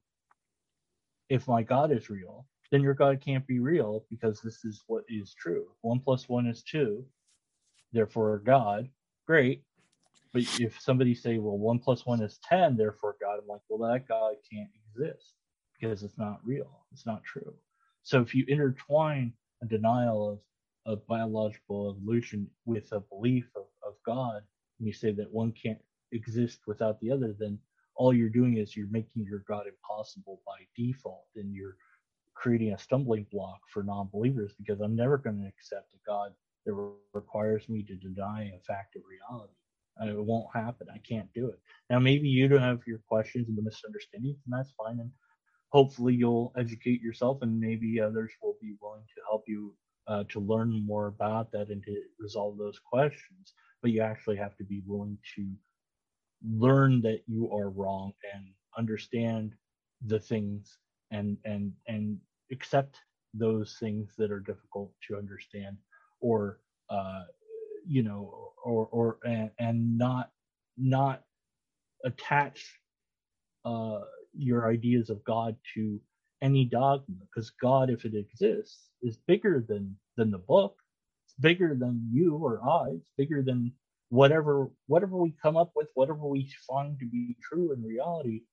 if my God is real, then your God can't be real, because this is what is true. One plus one is two, therefore God. Great. But if somebody say, well, one plus one is ten, therefore God, I'm like, well, that God can't exist because it's not real. It's not true. So if you intertwine a denial of, of biological evolution with a belief of, of God, and you say that one can't exist without the other, then all you're doing is you're making your God impossible by default, and you're creating a stumbling block for non-believers, because I'm never going to accept a God that re- requires me to deny a fact of reality. And it won't happen. I can't do it. Now, maybe you don't have your questions and the misunderstandings, and that's fine. And hopefully you'll educate yourself, and maybe others will be willing to help you uh, to learn more about that and to resolve those questions. But you actually have to be willing to learn that you are wrong and understand the things and and and accept those things that are difficult to understand, or uh, you know, or or and, and not not attach uh, your ideas of God to any dogma, because God, if it exists, is bigger than than the book. It's bigger than you or I. It's bigger than whatever whatever we come up with, whatever we find to be true in reality.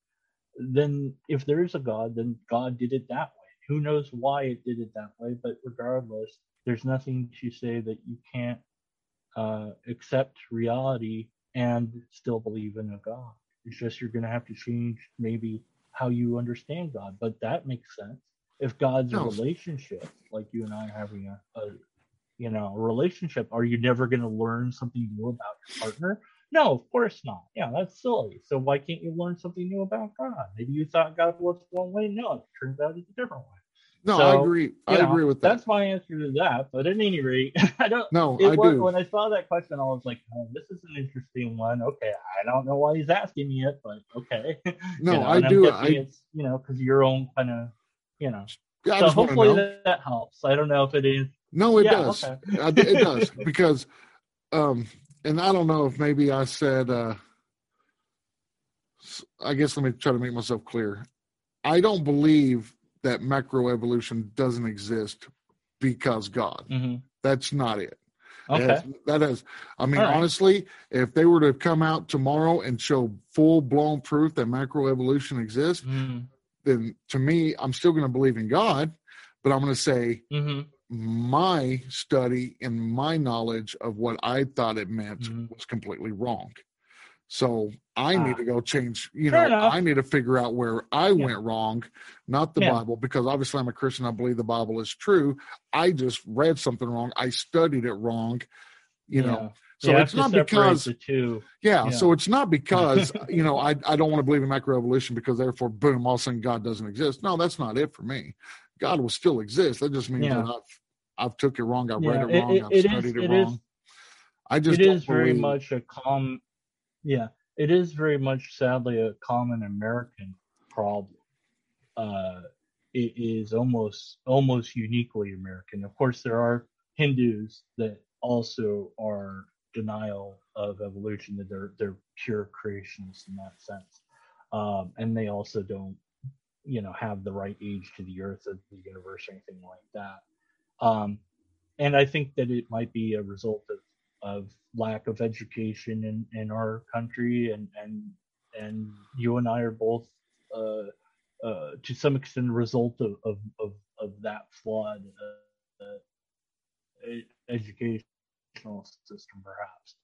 then if there is a God, then God did it that way. Who knows why it did it that way? But regardless, there's nothing to say that you can't uh, accept reality and still believe in a God. It's just you're going to have to change maybe how you understand God, but that makes sense. If God's No. a relationship, like you and I are having a, a you know, a relationship, are you never going to learn something new about your partner? No, of course not. Yeah, that's silly. So why can't you learn something new about God? Maybe you thought God was one way. No, it turns out it's a different way. No, so, I agree. I know, agree with that. That's my answer to that. But at any rate, I don't. No, it I was, do. When I saw that question, I was like, oh, "This is an interesting one." Okay, I don't know why he's asking me it, but okay. No, you know, I and do. I'm guessing I it's you know because your own kind of you know. yeah, I so just want to hopefully know. that, that helps. I don't know if it is. No, it yeah, does. Okay. I, it does because, um, and I don't know if maybe I said. Uh, I guess let me try to make myself clear. I don't believe that macroevolution doesn't exist because God. Mm-hmm. That's not it. Okay. It has, that has, I mean, right. honestly, if they were to come out tomorrow and show full-blown proof that macroevolution exists, mm-hmm. then to me, I'm still going to believe in God, but I'm going to say mm-hmm. my study and my knowledge of what I thought it meant mm-hmm. was completely wrong. So I ah. need to go change, you Fair know, enough. I need to figure out where I yeah. went wrong, not the yeah. Bible, because obviously I'm a Christian. I believe the Bible is true. I just read something wrong. I studied it wrong, you yeah. know. So you it's not because, the two. Yeah, yeah, so it's not because, you know, I, I don't want to believe in macroevolution because therefore, boom, all of a sudden God doesn't exist. No, that's not it for me. God will still exist. That just means yeah. that I've, I've took it wrong. I've yeah. read it wrong. It, I've it studied is, it it wrong. Is, I just it don't is very believe. much a common, yeah, it is very much, sadly, a common American problem. Uh, it is almost almost uniquely American. Of course, there are Hindus that also are denial of evolution, that they're they're pure creationists in that sense, um, and they also don't, you know, have the right age to the Earth of the universe or anything like that. Um, and I think that it might be a result of of lack of education in, in our country, and and and you and I are both. Uh, Uh, to some extent, a result of of, of, of that flawed uh, uh, educational system, perhaps.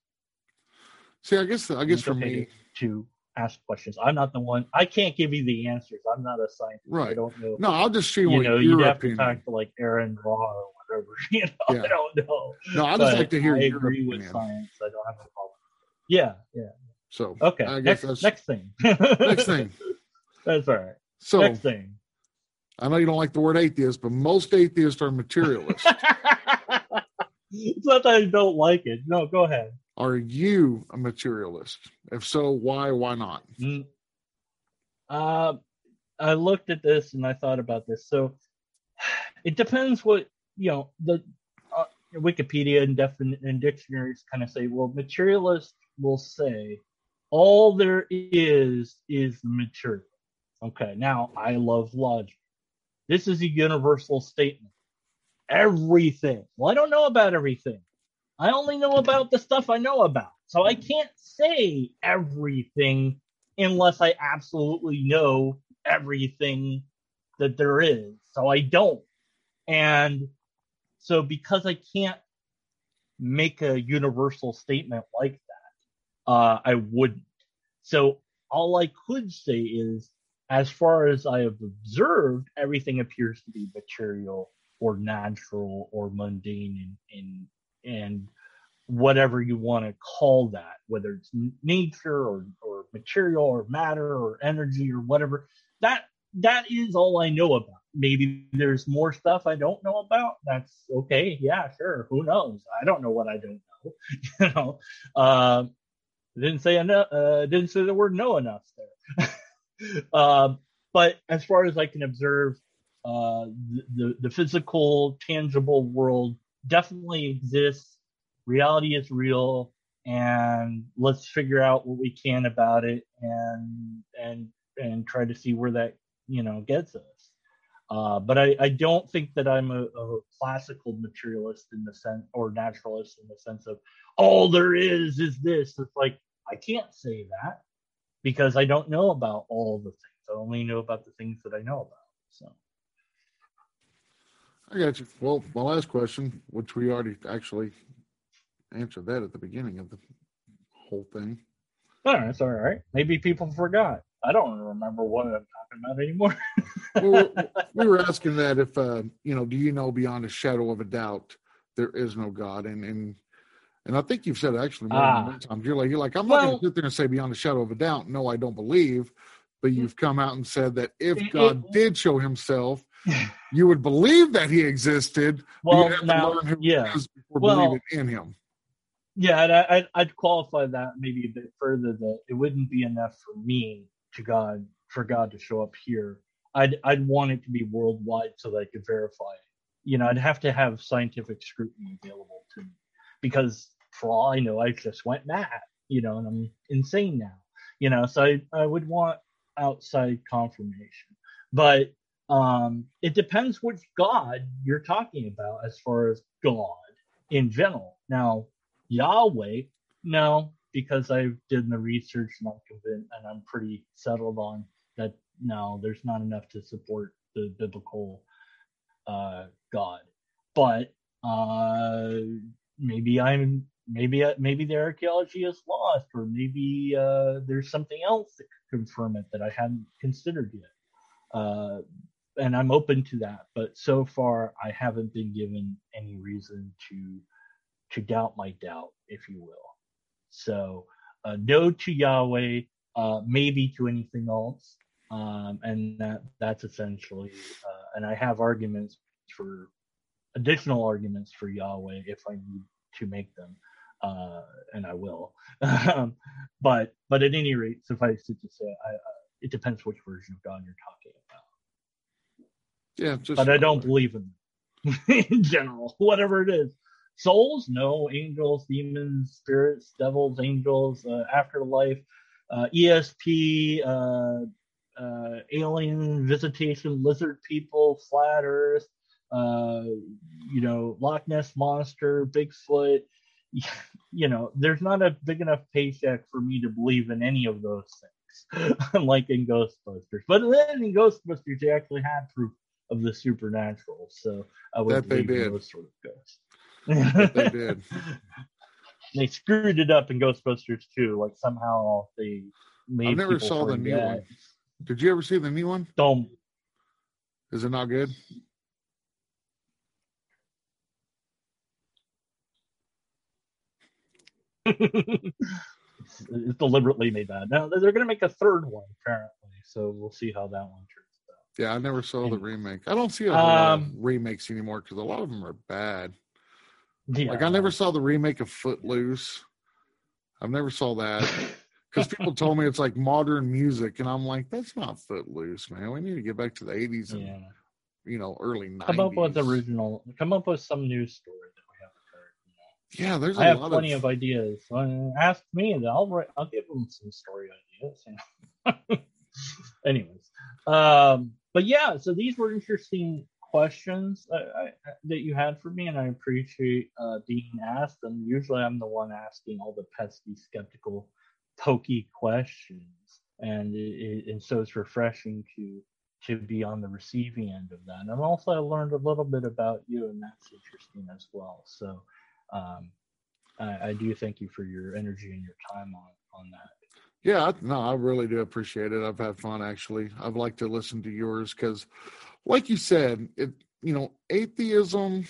See, I guess I guess It's for okay me, to, to ask questions. I'm not the one. I can't give you the answers. I'm not a scientist. right? I don't know. No, I'll just see You what know, your you'd have opinion. to talk to like Aaron Raw or whatever. You know, yeah. I don't know. No, I just but like to hear I your agree opinion. with science. I don't have a problem. Yeah, yeah. So okay. I guess next, that's next thing. next thing. That's all right. So next thing. I know you don't like the word atheist, but most atheists are materialists. It's not that I don't like it. No, go ahead. Are you a materialist? If so, why? Why not? Mm. Uh, I looked at this and I thought about this. So it depends what, you know, the uh, Wikipedia and, defin- and dictionaries kind of say, well, materialist will say all there is is the material. Okay, now I love logic. This is a universal statement. Everything. Well, I don't know about everything. I only know about the stuff I know about. So I can't say everything unless I absolutely know everything that there is. So I don't. And so because I can't make a universal statement like that, uh, I wouldn't. So all I could say is, as far as I have observed, everything appears to be material or natural or mundane, and and, and whatever you want to call that, whether it's nature or, or material or matter or energy or whatever, that that is all I know about. Maybe there's more stuff I don't know about. That's okay. Yeah, sure. Who knows? I don't know what I don't know. you know, uh, didn't say enough. Uh, didn't say the word "know" enough there. uh, but as far as I can observe, uh, the, the the physical, tangible world definitely exists. Reality is real, and let's figure out what we can about it, and and and try to see where that you know gets us. Uh, but I, I don't think that I'm a, a classical materialist in the sense, or naturalist in the sense of all there is is this. It's like I can't say that because I don't know about all the things. I only know about the things that I know about. So. I got you. Well, my last question, which we already actually answered that at the beginning of the whole thing. All right, it's all right. Maybe people forgot. I don't remember what I'm talking about anymore. Well, we were asking that if, uh, you know, do you know beyond a shadow of a doubt there is no God? And and and I think you've said it actually more ah, than one time. You're like, you're like, I'm not well, going to sit there and say beyond a shadow of a doubt, no, I don't believe. But you've come out and said that if it, God it, did show himself, you would believe that he existed. Well, you'd have now, to learn who yeah. he is before well, believing in him. Yeah, and I, I'd, I'd qualify that maybe a bit further, that it wouldn't be enough for me to God for God to show up here. I'd I'd want it to be worldwide so that I could verify it. You know, I'd have to have scientific scrutiny available to me, because for all I know, I just went mad. You know, and I'm insane now. You know, so I I would want outside confirmation, but um, it depends which God you're talking about as far as God in general. Now, Yahweh, no, because I did the research and I'm convinced, and I'm pretty settled on that. No, there's not enough to support the biblical uh, God. But uh, maybe I'm maybe maybe the archaeology is lost, or maybe uh, there's something else that could confirm it that I hadn't considered yet. Uh, and I'm open to that. But so far, I haven't been given any reason to to doubt my doubt, if you will. So, uh, no to Yahweh, uh, maybe to anything else, um, and that that's essentially. Uh, and I have arguments for additional arguments for Yahweh if I need to make them, uh, and I will. but but at any rate, suffice it to say, I, uh, it depends which version of God you're talking about. Yeah, just but I don't Yahweh. believe in them in general, whatever it is. Souls, no. Angels, demons, spirits, devils, angels, uh, afterlife, uh, E S P, uh, uh, alien visitation, lizard people, flat Earth, uh, you know, Loch Ness monster, Bigfoot. You know, there's not a big enough paycheck for me to believe in any of those things, unlike in Ghostbusters. But then in Ghostbusters, they actually had proof of the supernatural, so I would that they believe in did. those sort of ghosts. That they did. They screwed it up in Ghostbusters too. Like somehow they made I never people saw the forget. new one. Did you ever see the new one? Don't. Is it not good? it's, it's deliberately made bad. Now they're going to make a third one apparently, so we'll see how that one turns out. Yeah, I never saw Anyways. the remake. I don't see a whole lot of Um, remakes anymore because a lot of them are bad. yeah. Like I never saw the remake of Footloose. I never saw that because people told me it's like modern music, and I'm like, that's not Footloose, man. We need to get back to the eighties and Yeah. you know early nineties. Come up with original. Come up with some news story that we haven't heard. You know? Yeah, there's a I have lot plenty of... of ideas. Uh, ask me, and I'll write, I'll give them some story ideas. You know? Anyways, um, but yeah, so these were interesting questions uh, I, that you had for me, and I appreciate uh, being asked them. Usually, I'm the one asking all the pesky, skeptical, pokey questions, and it, it, and so it's refreshing to to be on the receiving end of that. And also, I learned a little bit about you, and that's interesting as well. So. Um, I, I do thank you for your energy and your time on, on that. Yeah, no, I really do appreciate it. I've had fun, actually. I'd like to listen to yours because, like you said, it you know, atheism,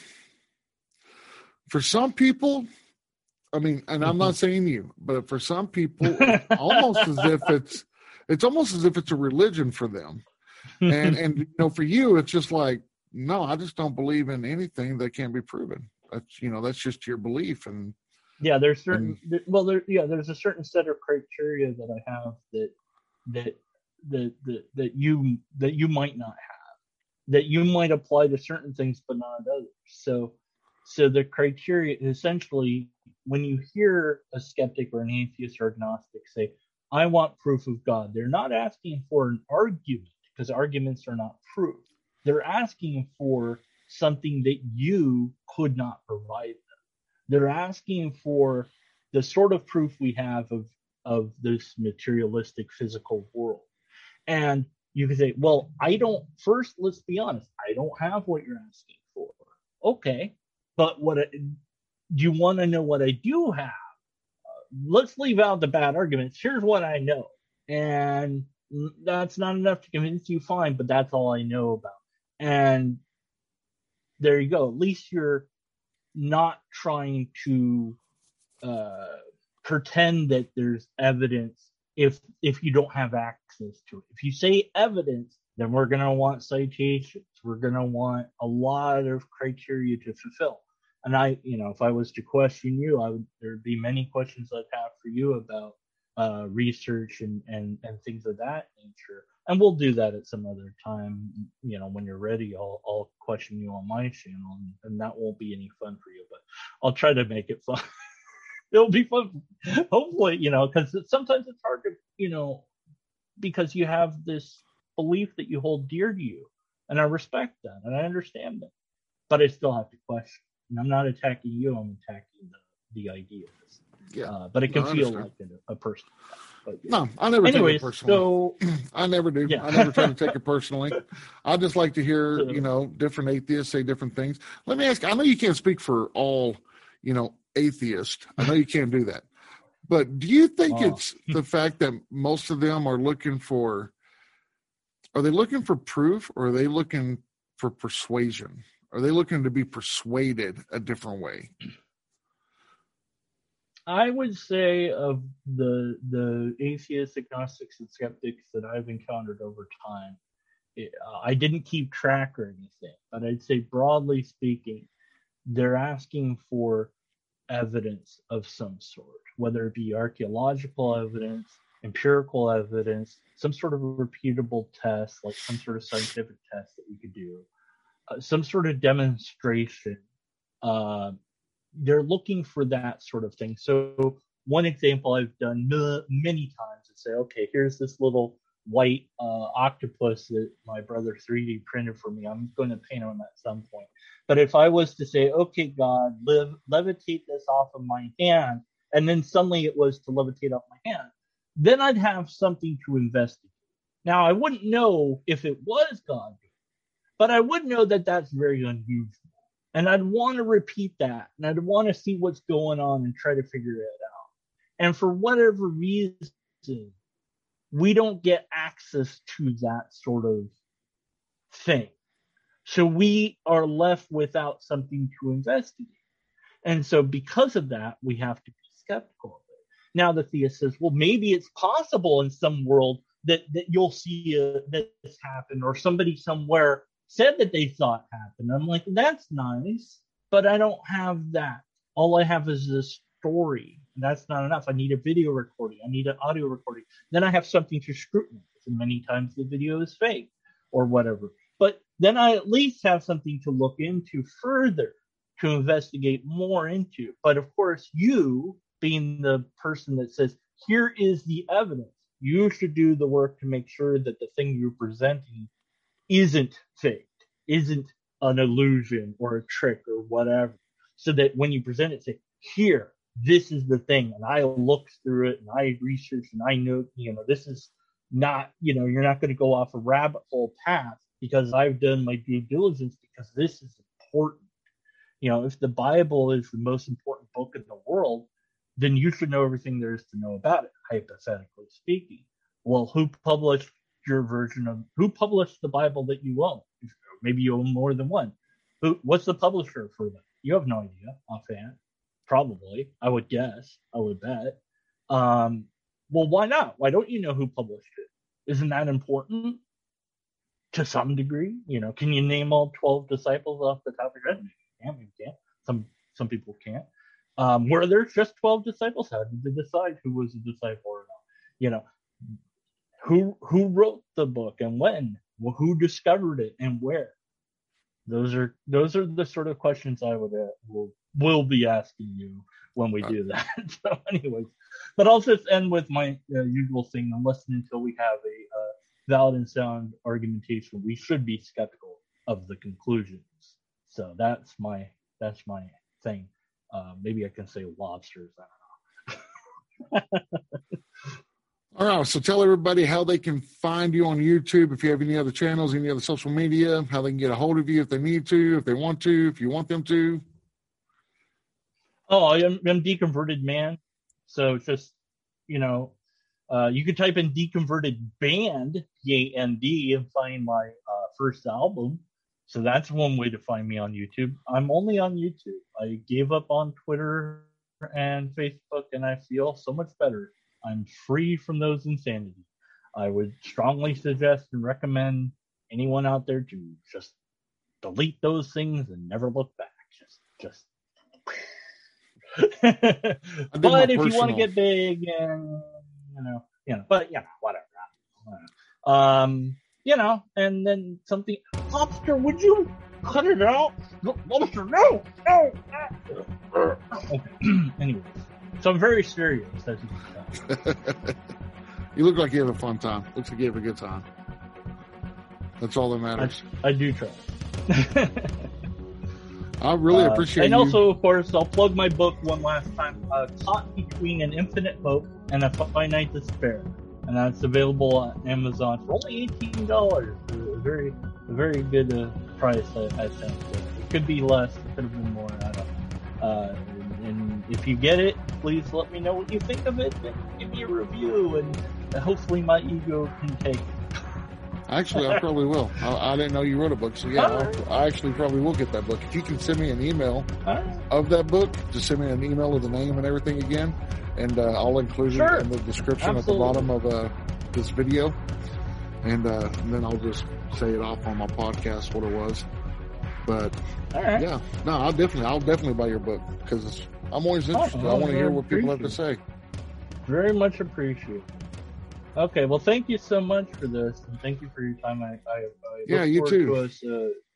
for some people, I mean, and I'm not saying you, but for some people, it's almost as if it's, it's almost as if it's a religion for them. And, and, you know, for you, it's just like, no, I just don't believe in anything that can't be proven. That's, you know, that's just your belief. And, Yeah, there's certain and, well, there yeah, there's a certain set of criteria that I have that that that that that you that you might not have, that you might apply to certain things but not others. So so the criteria essentially, when you hear a skeptic or an atheist or agnostic say, "I want proof of God," they're not asking for an argument, because arguments are not proof. They're asking for something that you could not provide. They're asking for the sort of proof we have of, of this materialistic physical world. And you could say, well, I don't, first, let's be honest, I don't have what you're asking for. Okay. But what, do you want to know what I do have? Uh, let's leave out the bad arguments. Here's what I know. And that's not enough to convince you, fine, but that's all I know about. And there you go. At least you're not trying to uh, pretend that there's evidence if if you don't have access to it. If you say evidence, then we're going to want citations. We're going to want a lot of criteria to fulfill. And I, you know, if I was to question you, I would, there'd be many questions I'd have for you about uh, research and, and, and things of that nature. And we'll do that at some other time. You know, when you're ready, I'll, I'll question you on my channel, and, and that won't be any fun for you, but I'll try to make it fun. It'll be fun. Hopefully, you know, because sometimes it's hard to, you know, because you have this belief that you hold dear to you. And I respect that and I understand that. But I still have to question. And I'm not attacking you, I'm attacking the, the ideas. Yeah. Uh, but it can no, feel like a, a person. But, yeah. No, I never Anyways, take it personally. So, I never do. yeah. I never try to take it personally. I just like to hear, So, you know, different atheists say different things. Let me ask, I know you can't speak for all, you know, atheists. I know you can't do that. But do you think oh. it's the fact that most of them are looking for, are they looking for proof, or are they looking for persuasion? Are they looking to be persuaded a different way? I would say of the the atheists, agnostics, and skeptics that I've encountered over time, it, uh, I didn't keep track or anything, but I'd say broadly speaking, they're asking for evidence of some sort, whether it be archaeological evidence, empirical evidence, some sort of repeatable test, like some sort of scientific test that we could do, uh, some sort of demonstration. Uh, they're looking for that sort of thing. So one example I've done m- many times is say, okay, here's this little white uh, octopus that my brother three D printed for me. I'm going to paint him at some point. But if I was to say, okay, God, live, levitate this off of my hand, and then suddenly it was to levitate off my hand, then I'd have something to investigate. Now, I wouldn't know if it was God, but I would know that that's very unusual. And I'd want to repeat that, and I'd want to see what's going on and try to figure it out. And for whatever reason, we don't get access to that sort of thing. So we are left without something to investigate. And so because of that, we have to be skeptical of it. Now the theist says, well, maybe it's possible in some world that, that you'll see uh, this happen, or somebody somewhere said that they saw it happen. I'm like, that's nice, but I don't have that. All I have is this story. And that's not enough. I need a video recording. I need an audio recording. Then I have something to scrutinize. And many times the video is fake or whatever. But then I at least have something to look into further, to investigate more into. But of course, you being the person that says, here is the evidence, you should do the work to make sure that the thing you're presenting isn't faked, isn't an illusion or a trick or whatever. So that when you present it, say, here, this is the thing. And I looked through it and I researched and I know, you know, this is not, you know, you're not going to go off a rabbit hole path because I've done my due diligence, because this is important. You know, if the Bible is the most important book in the world, then you should know everything there is to know about it, hypothetically speaking. Well, who published your version of, who published the Bible that you own? Maybe you own more than one. Who? What's the publisher for that? You have no idea offhand. Probably, I would guess. I would bet. Um, well, why not? Why don't you know who published it? Isn't that important? To some degree, you know, can you name all twelve disciples off the top of your head? You can't. You can't. Some some people can't. Um, were there just twelve disciples? How did they decide who was a disciple or not? You know, who who wrote the book and when? Well, who discovered it and where? Those are those are the sort of questions I would uh, will will be asking you when we do that. So, anyways, but I'll just end with my uh, usual thing. Unless and until we have a uh, valid and sound argumentation, we should be skeptical of the conclusions. So that's my that's my thing. Uh, maybe I can say lobsters. I don't know. All right, so tell everybody how they can find you on YouTube, if you have any other channels, any other social media, how they can get a hold of you if they need to, if they want to, if you want them to. Oh, I'm, I'm Deconverted Man. So it's just, you know, uh, you could type in Deconverted Band, B A N D, and find my uh, first album. So that's one way to find me on YouTube. I'm only on YouTube. I gave up on Twitter and Facebook, and I feel so much better. I'm free from those insanity. I would strongly suggest and recommend anyone out there to just delete those things and never look back. Just, just. But if you want to get big and you know, you know, but you know, whatever. Um, you know, and then something. Lobster, would you cut it out? Lobster, no, no. no. Okay. Anyways, so I'm very serious. As you can tell. You look like you have a fun time. Looks like you have a good time. That's all that matters. I, I do try. I really uh, appreciate and you. And also, of course, I'll plug my book one last time, uh, Caught Between an Infinite Hope and a Finite Despair. And that's available on Amazon for only eighteen dollars. A very, a very good uh, price, I, I think. It could be less, it could have been more, I don't know. Uh, and, and if you get it, please let me know what you think of it and give me a review, and hopefully my ego can take it. Actually, I probably will. I, I didn't know you wrote a book, so yeah, I'll, I actually probably will get that book. If you can send me an email right. of that book, just send me an email with the name and everything again, and uh, I'll include sure. it in the description Absolutely. at the bottom of uh, this video, and, uh, and then I'll just say it off on my podcast what it was. But All right. yeah, no, I'll definitely, I'll definitely buy your book because I'm always interested. Oh, I want to I hear what people have to appreciate say. Very much appreciated. Okay, well, thank you so much for this, and thank you for your time. I, I, I Yeah, look you forward too. to us uh,